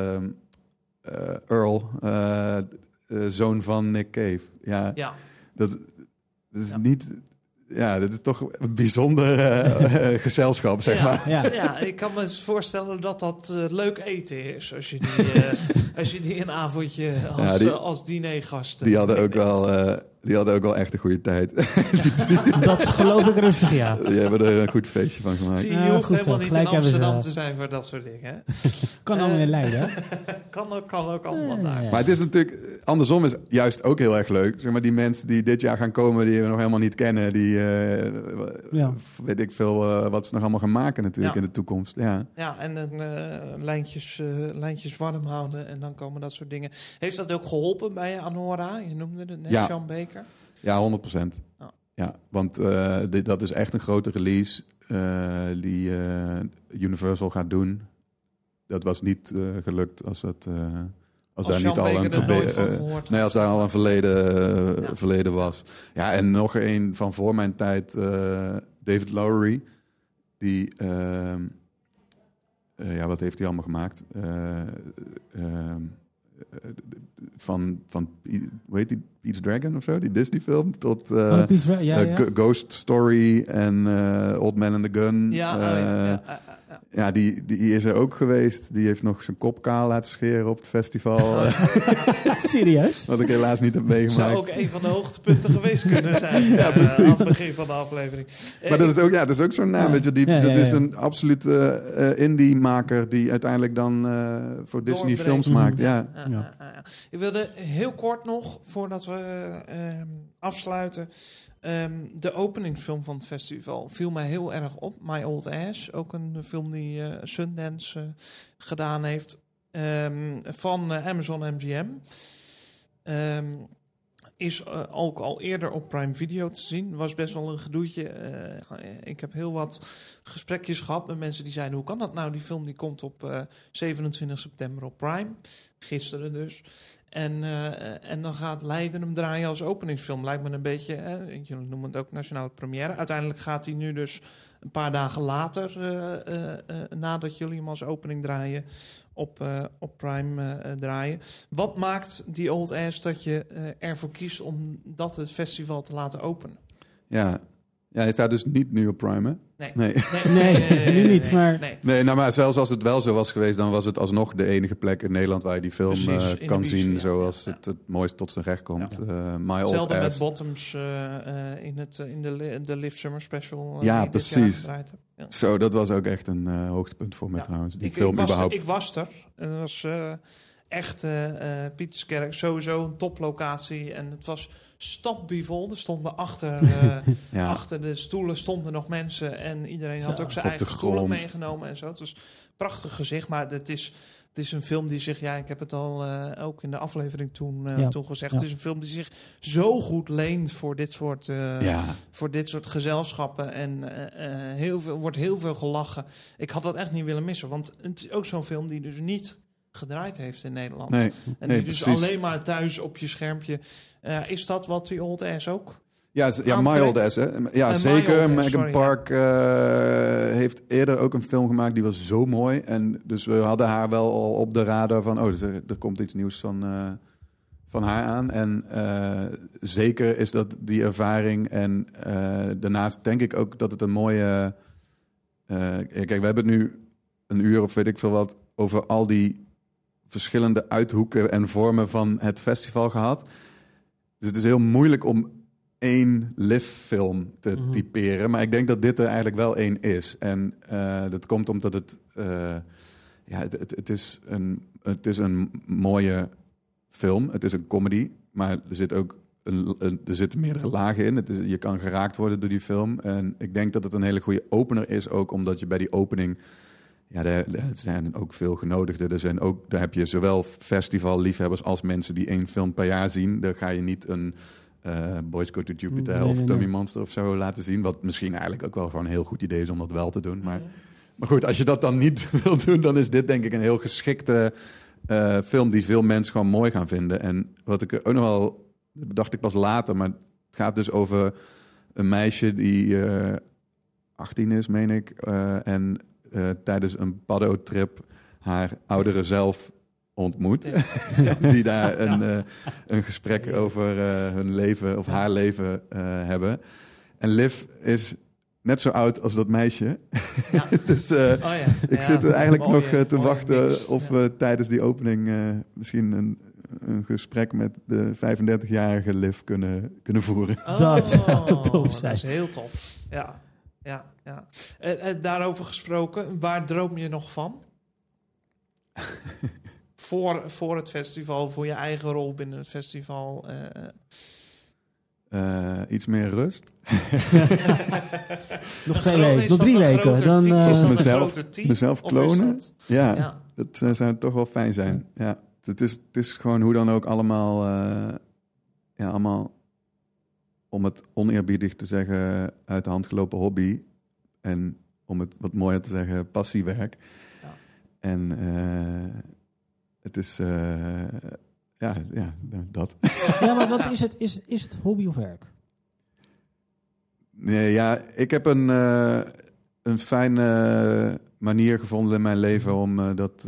Speaker 3: Earl, zoon van Nick Cave. Ja,
Speaker 1: Ja.
Speaker 3: dat is
Speaker 1: Ja.
Speaker 3: niet... Ja, dat is toch een bijzonder gezelschap, zeg
Speaker 1: Ja.
Speaker 3: maar.
Speaker 2: Ja.
Speaker 1: Ja, ik kan me eens voorstellen dat dat leuk eten is. Als je die een avondje als dinergast...
Speaker 3: Die hadden ook wel echt een goede tijd.
Speaker 2: Dat geloof ik rustig, ja.
Speaker 3: Die hebben er een goed feestje van gemaakt.
Speaker 1: Zie je,
Speaker 2: Ja,
Speaker 1: je hoeft
Speaker 2: goed
Speaker 1: helemaal
Speaker 2: zo.
Speaker 1: niet
Speaker 2: Gelijk
Speaker 1: in
Speaker 2: hebben ze-
Speaker 1: Amsterdam te zijn voor dat soort dingen. Hè?
Speaker 2: Kan allemaal in Leiden.
Speaker 1: Kan ook allemaal daar.
Speaker 2: Ja.
Speaker 3: Maar het is natuurlijk... Andersom is juist ook heel erg leuk. Zeg maar, die mensen die dit jaar gaan komen, die we nog helemaal niet kennen. Die weet ik veel wat ze nog allemaal gaan maken natuurlijk
Speaker 1: Ja.
Speaker 3: in de toekomst. Ja.
Speaker 1: Ja, en lijntjes warm houden en dan komen dat soort dingen. Heeft dat ook geholpen bij Anora? Je noemde het net,
Speaker 3: Ja.
Speaker 1: Sean Baker.
Speaker 3: Ja, 100%.
Speaker 1: Ja.
Speaker 3: Ja, want dat is echt een grote release die Universal gaat doen. Dat was niet gelukt als daar
Speaker 1: Sean
Speaker 3: niet al
Speaker 1: Baker
Speaker 3: een
Speaker 1: er nooit van gehoord
Speaker 3: nee, als daar al een
Speaker 1: Ja.
Speaker 3: verleden was. Ja, en nog een van voor mijn tijd, David Lowery. Die, wat heeft hij allemaal gemaakt? Van hoe heet die? Pete's Dragon of zo? Die Disney-film. Tot Ghost Story en Old Man and the Gun. Ja, die is er ook geweest. Die heeft nog zijn kop kaal laten scheren op het festival.
Speaker 2: Serieus?
Speaker 3: Wat ik helaas niet heb
Speaker 1: Zou
Speaker 3: meegemaakt.
Speaker 1: ook een van de hoogtepunten geweest kunnen zijn.
Speaker 3: Ja, precies.
Speaker 1: Aan het begin van de aflevering.
Speaker 3: Maar dat is ook zo'n naam.
Speaker 2: Ja.
Speaker 3: Weet je,
Speaker 2: Ja,
Speaker 3: dat
Speaker 2: ja,
Speaker 3: is
Speaker 2: ja.
Speaker 3: een absolute indie-maker die uiteindelijk dan voor Disney
Speaker 1: Doorbreekt.
Speaker 3: films maakt. Ja.
Speaker 2: Ja.
Speaker 1: Ik wilde heel kort nog, voordat we afsluiten... de openingsfilm van het festival viel mij heel erg op. My Old Ass, ook een film die Sundance gedaan heeft. Van Amazon MGM. Is ook al eerder op Prime Video te zien. Was best wel een gedoetje. Ik heb heel wat gesprekjes gehad met mensen die zeiden... hoe kan dat nou? Die film die komt op 27 september op Prime. Gisteren dus. En dan gaat Leiden hem draaien als openingsfilm. Lijkt me een beetje... jullie noemen het ook nationale première. Uiteindelijk gaat hij nu dus een paar dagen later... nadat jullie hem als opening draaien... op Prime draaien. Wat maakt die Old Ass dat je ervoor kiest om dat het festival te laten openen?
Speaker 3: Ja, hij staat dus niet nu op Prime, hè?
Speaker 1: Nee.
Speaker 2: Nee, nu niet, maar-
Speaker 3: Nee, nou, maar zelfs als het wel zo was geweest... dan was het alsnog de enige plek in Nederland... waar je die film
Speaker 1: Precies, in de
Speaker 3: kan
Speaker 1: bios,
Speaker 3: zien...
Speaker 1: ja.
Speaker 3: zoals
Speaker 1: Ja.
Speaker 3: het mooist tot zijn recht komt. My Old
Speaker 1: Hetzelfde met
Speaker 3: Ass.
Speaker 1: Bottoms in de Live Summer Special.
Speaker 3: Ja,
Speaker 1: die dit jaar
Speaker 3: precies.
Speaker 1: gedraaid heb. Ja.
Speaker 3: Zo, dat was ook echt een hoogtepunt voor mij
Speaker 1: Ja.
Speaker 3: trouwens. Die
Speaker 1: Ik
Speaker 3: film überhaupt.
Speaker 1: was er. En dat was echt Pieterskerk. Sowieso een toplocatie. En het was stapbievol. Er stonden
Speaker 3: Ja.
Speaker 1: achter de stoelen stonden nog mensen. En iedereen had
Speaker 2: Zo.
Speaker 1: ook zijn
Speaker 3: Op
Speaker 1: eigen
Speaker 3: de
Speaker 1: stoelen
Speaker 3: grond.
Speaker 1: meegenomen. En zo. Het was een prachtig gezicht. Maar het is een film die zich... Ja, ik heb het al ook in de aflevering toen gezegd.
Speaker 2: Ja.
Speaker 1: Het is een film die zich zo goed leent voor dit soort...
Speaker 3: Ja.
Speaker 1: voor dit soort gezelschappen. En wordt heel veel gelachen. Ik had dat echt niet willen missen. Want het is ook zo'n film die dus niet gedraaid heeft in Nederland.
Speaker 3: Nee,
Speaker 1: en
Speaker 3: nee,
Speaker 1: die dus
Speaker 3: precies.
Speaker 1: alleen maar thuis op je schermpje... is dat wat die Old Ass ook?
Speaker 3: Ja, My Old Ass, hè? Ja,
Speaker 1: My
Speaker 3: zeker.
Speaker 1: Old Ass,
Speaker 3: Megan
Speaker 1: sorry,
Speaker 3: Park heeft eerder ook een film gemaakt... die was zo mooi. En dus we hadden haar wel al op de radar van... oh, dus er komt iets nieuws van haar aan. En zeker is dat die ervaring. En daarnaast denk ik ook dat het een mooie Kijk, we hebben het nu een uur of weet ik veel wat over al die verschillende uithoeken en vormen van het festival gehad. Dus het is heel moeilijk om 1 LIFF-film te typeren. Maar ik denk dat dit er eigenlijk wel 1 is. En dat komt omdat het is een mooie film. Het is een comedy, maar er zit ook er zitten meerdere lagen in. Je kan geraakt worden door die film. En ik denk dat het een hele goede opener is, ook omdat je bij die opening... Ja, er zijn ook veel genodigden. Daar heb je zowel festivalliefhebbers als mensen die 1 film per jaar zien. Daar ga je niet een Boys Go to Jupiter of Tommy Monster of zo laten zien. Wat misschien eigenlijk ook wel gewoon een heel goed idee is om dat wel te doen. Maar goed, als je dat dan niet wil doen, dan is dit denk ik een heel geschikte film die veel mensen gewoon mooi gaan vinden. En wat ik ook nog wel... Dat bedacht ik pas later, maar het gaat dus over een meisje die 18 is, meen ik. En tijdens een paddo-trip haar oudere zelf ontmoet. Ja. Die daar een gesprek over hun leven of haar leven hebben. En Liv is net zo oud als dat meisje. Ja. Dus ik zit er eigenlijk nog te wachten of we tijdens die opening misschien een gesprek met de 35-jarige Liv kunnen voeren.
Speaker 2: Dat zou tof zijn.
Speaker 1: Dat is heel tof. Ja. Daarover gesproken, waar droom je nog van? voor het festival, voor je eigen rol binnen het festival?
Speaker 3: Iets meer rust.
Speaker 2: Nog 2 weken, nog 3 weken. Dan
Speaker 3: mezelf klonen. Ja, dat zou toch wel fijn zijn. Ja. Het is gewoon hoe dan ook allemaal, allemaal, om het oneerbiedig te zeggen, uit de hand gelopen hobby. En om het wat mooier te zeggen, passiewerk. Ja. En het is, dat.
Speaker 2: Ja, maar wat is het? Is het hobby of werk?
Speaker 3: Nee, ja, ik heb een fijne manier gevonden in mijn leven om dat...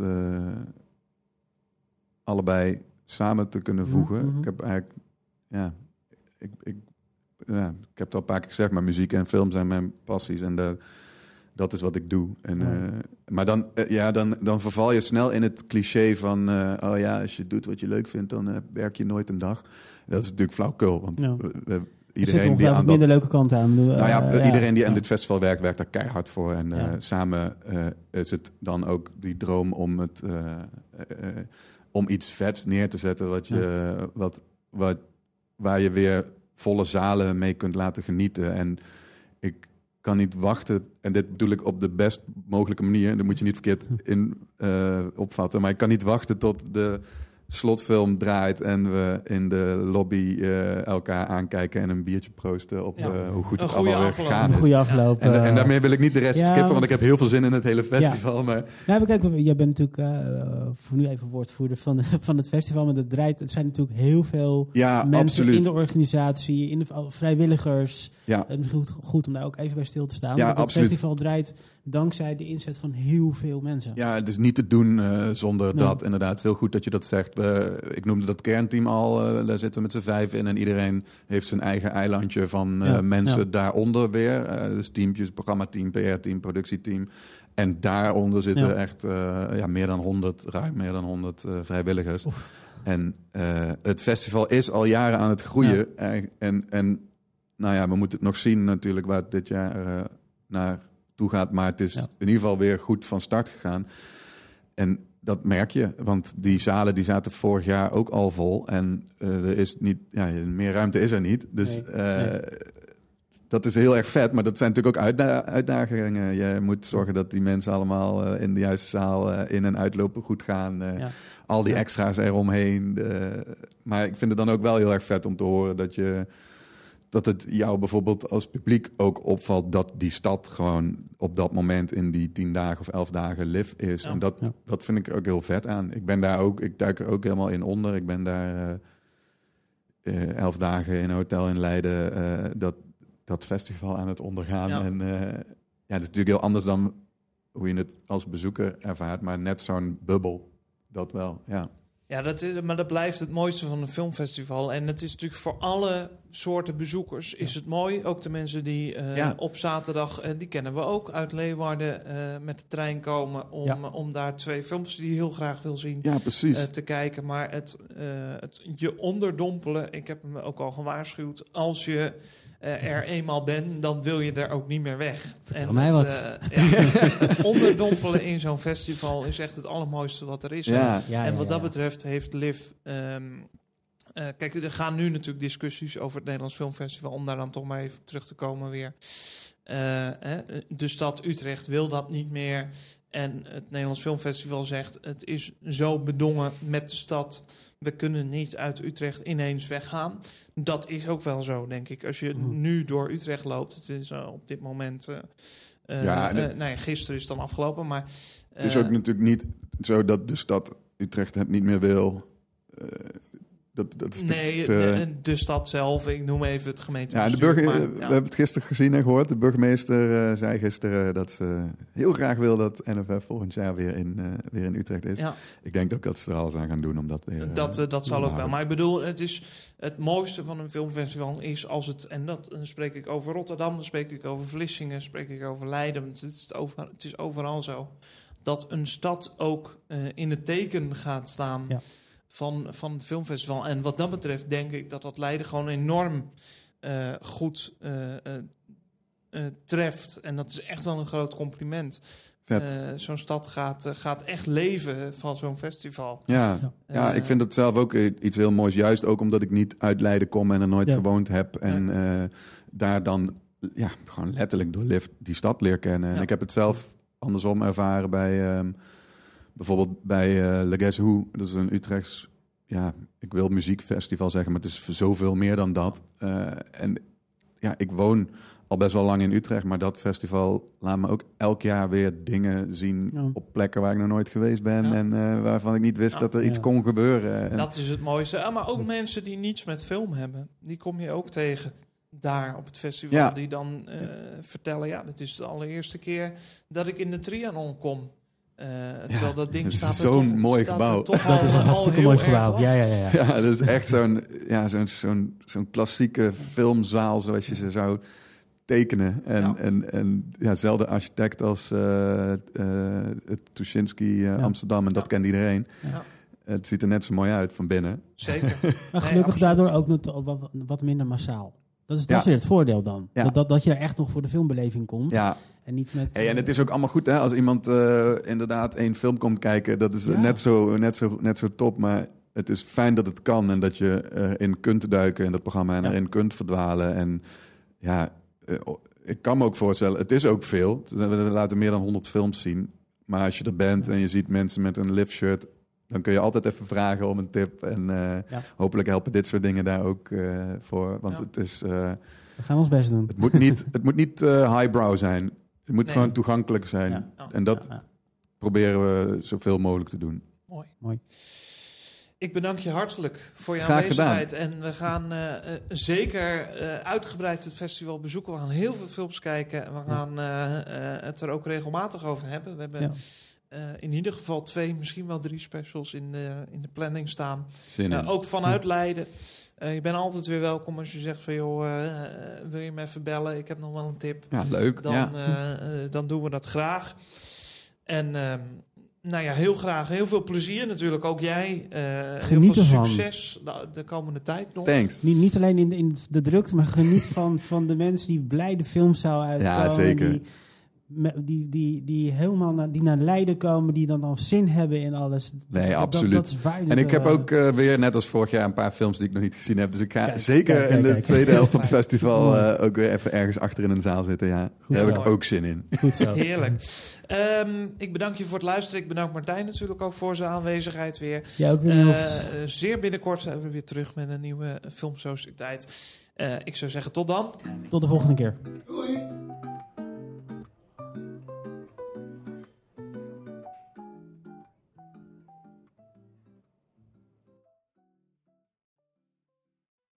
Speaker 3: allebei samen te kunnen voegen. Mm-hmm. Ik heb eigenlijk... ik heb het al een paar keer gezegd, maar muziek en film zijn mijn passies. En dat is wat ik doe. En, maar dan verval je snel in het cliché van... als je doet wat je leuk vindt, dan werk je nooit een dag. Dat is natuurlijk flauwkul. Want iedereen die aan
Speaker 2: minder leuke kant aan.
Speaker 3: Iedereen die aan dit festival werkt daar keihard voor. En samen is het dan ook die droom om het... om iets vets neer te zetten waar je weer volle zalen mee kunt laten genieten. En ik kan niet wachten, en dit bedoel ik op de best mogelijke manier, daar moet je niet verkeerd in opvatten, maar ik kan niet wachten tot de slotfilm draait en we in de lobby elkaar aankijken en een biertje proosten op hoe goed het allemaal weer gegaan is.
Speaker 2: Een goede afloop.
Speaker 3: En daarmee wil ik niet de rest skippen, want ik heb heel veel zin in het hele festival. Ja. Maar
Speaker 2: kijk, jij bent natuurlijk voor nu even woordvoerder van het festival, maar het zijn natuurlijk heel veel mensen absoluut. In de organisatie, in de vrijwilligers. Ja. Het is goed om daar ook even bij stil te staan. Ja, het festival draait dankzij de inzet van heel veel mensen.
Speaker 3: Ja, het is niet te doen zonder dat. Inderdaad, het is heel goed dat je dat zegt. Ik noemde dat kernteam al. Daar zitten we met z'n 5 in. En iedereen heeft zijn eigen eilandje van mensen daaronder weer. Dus teampjes, programmateam, PR-team, productieteam. En daaronder zitten echt ruim meer dan 100 vrijwilligers. Oef. En het festival is al jaren aan het groeien. Ja. En we moeten het nog zien natuurlijk waar het dit jaar naar toe gaat. Maar het is in ieder geval weer goed van start gegaan. En dat merk je, want die zalen die zaten vorig jaar ook al vol. En er is niet, meer ruimte is er niet. Dus dat is heel erg vet. Maar dat zijn natuurlijk ook uitdagingen. Je moet zorgen dat die mensen allemaal in de juiste zaal in- en uitlopen goed gaan. Al die extra's eromheen. Maar ik vind het dan ook wel heel erg vet om te horen dat het jou bijvoorbeeld als publiek ook opvalt dat die stad gewoon op dat moment in die 10 dagen of 11 dagen live is. Ja. En dat vind ik ook heel vet aan. Ik duik er ook helemaal in onder. Ik ben daar 11 dagen in een hotel in Leiden dat festival aan het ondergaan. Ja. En het is natuurlijk heel anders dan hoe je het als bezoeker ervaart, maar net zo'n bubbel, dat wel, ja.
Speaker 1: Ja, maar dat blijft het mooiste van een filmfestival. En het is natuurlijk voor alle soorten bezoekers is het mooi. Ook de mensen die op zaterdag, die kennen we ook, uit Leeuwarden met de trein komen om daar 2 films die je heel graag wil zien te kijken. Maar het je onderdompelen, ik heb hem ook al gewaarschuwd, als je er eenmaal bent, dan wil je er ook niet meer weg.
Speaker 2: Vertel mij wat.
Speaker 1: Het onderdompelen in zo'n festival is echt het allermooiste wat er is. En wat dat betreft heeft LIV... kijk, er gaan nu natuurlijk discussies over het Nederlands Filmfestival, om daar dan toch maar even terug te komen weer. De stad Utrecht wil dat niet meer. En het Nederlands Filmfestival zegt, het is zo bedongen met de stad, we kunnen niet uit Utrecht ineens weggaan. Dat is ook wel zo, denk ik. Als je nu door Utrecht loopt, het is op dit moment... gisteren is het dan afgelopen, maar...
Speaker 3: het is ook natuurlijk niet zo dat de stad Utrecht het niet meer wil. Dat is
Speaker 1: de stad zelf, ik noem even het gemeentebestuur.
Speaker 3: We hebben het gisteren gezien en gehoord. De burgemeester zei gisteren dat ze heel graag wil dat NFF volgend jaar weer in Utrecht is. Ja. Ik denk ook dat ze er alles aan gaan doen om dat weer...
Speaker 1: Dat zal ook wel. Maar ik bedoel, het mooiste van een filmfestival is als het... En dan spreek ik over Rotterdam, dan spreek ik over Vlissingen, spreek ik over Leiden. Het is overal zo. Dat een stad ook in het teken gaat staan... Ja. Van het filmfestival. En wat dat betreft denk ik dat Leiden gewoon enorm goed treft. En dat is echt wel een groot compliment. Zo'n stad gaat echt leven van zo'n festival.
Speaker 3: Ja, ik vind het zelf ook iets heel moois. Juist ook omdat ik niet uit Leiden kom en er nooit gewoond heb. En daar dan gewoon letterlijk door LIV die stad leer kennen. En ik heb het zelf andersom ervaren bij... bijvoorbeeld bij Le Guess Who, dat is een Utrechts, ik wil muziekfestival zeggen, maar het is zoveel meer dan dat. En ik woon al best wel lang in Utrecht, maar dat festival laat me ook elk jaar weer dingen zien op plekken waar ik nog nooit geweest ben en waarvan ik niet wist dat er iets kon gebeuren.
Speaker 1: Dat is het mooiste. Maar ook mensen die niets met film hebben, die kom je ook tegen daar op het festival, die dan vertellen, dit is de allereerste keer dat ik in de Trianon kom. Terwijl dat ding staat er
Speaker 3: zo'n mooi gebouw.
Speaker 2: Dat is een hartstikke mooi gebouw.
Speaker 3: Ja, dat is echt zo'n klassieke filmzaal zoals je ze zou tekenen. En zelfde architect als het Tuschinski Amsterdam. En dat kent iedereen. Ja. Het ziet er net zo mooi uit van binnen.
Speaker 1: Zeker.
Speaker 2: Maar gelukkig daardoor ook wat minder massaal. Dat is weer het voordeel dan. Ja. Dat je er echt nog voor de filmbeleving komt. Ja. En niet met...
Speaker 3: en het is ook allemaal goed, hè? Als iemand inderdaad 1 film komt kijken, dat is net zo top. Maar het is fijn dat het kan en dat je erin kunt duiken in dat programma en erin kunt verdwalen. En ik kan me ook voorstellen, het is ook veel. We laten meer dan 100 films zien. Maar als je er bent en je ziet mensen met een LIV shirt, dan kun je altijd even vragen om een tip. En hopelijk helpen dit soort dingen daar ook voor. Want het is...
Speaker 2: we gaan ons best doen.
Speaker 3: Het moet niet highbrow zijn. Het moet gewoon toegankelijk zijn. Ja. En dat proberen we zoveel mogelijk te doen.
Speaker 1: Mooi. Ik bedank je hartelijk voor je aanwezigheid. En we gaan zeker uitgebreid het festival bezoeken. We gaan heel veel films kijken. En we gaan het er ook regelmatig over hebben. We hebben in ieder geval 2, misschien wel 3 specials in de planning staan. Ook vanuit Leiden. Je bent altijd weer welkom als je zegt van wil je me even bellen? Ik heb nog wel een tip.
Speaker 3: Ja, leuk.
Speaker 1: Dan doen we dat graag. En heel graag. Heel veel plezier natuurlijk. Ook jij.
Speaker 2: Geniet
Speaker 1: heel veel
Speaker 2: ervan.
Speaker 1: Succes de komende tijd nog.
Speaker 3: Thanks.
Speaker 2: Niet alleen in de drukte, maar geniet van de mensen die blij de filmzaal uitkomen.
Speaker 3: Ja, zeker.
Speaker 2: Die helemaal die naar Leiden komen, die dan al zin hebben in alles.
Speaker 3: Absoluut.
Speaker 2: Dat is waar.
Speaker 3: En ik heb ook weer, net als vorig jaar, een paar films die ik nog niet gezien heb. Dus ik ga in de tweede helft van het festival ook weer even ergens achter in een zaal zitten. Ja, daar heb ik ook zin in.
Speaker 2: Goed zo.
Speaker 1: Heerlijk. Ik bedank je voor het luisteren. Ik bedank Martijn natuurlijk ook voor zijn aanwezigheid weer.
Speaker 2: Ja, ook weer Niels.
Speaker 1: Zeer binnenkort zijn we weer terug met een nieuwe Filmsociëteit. Ik zou zeggen tot dan.
Speaker 2: Tot de volgende keer.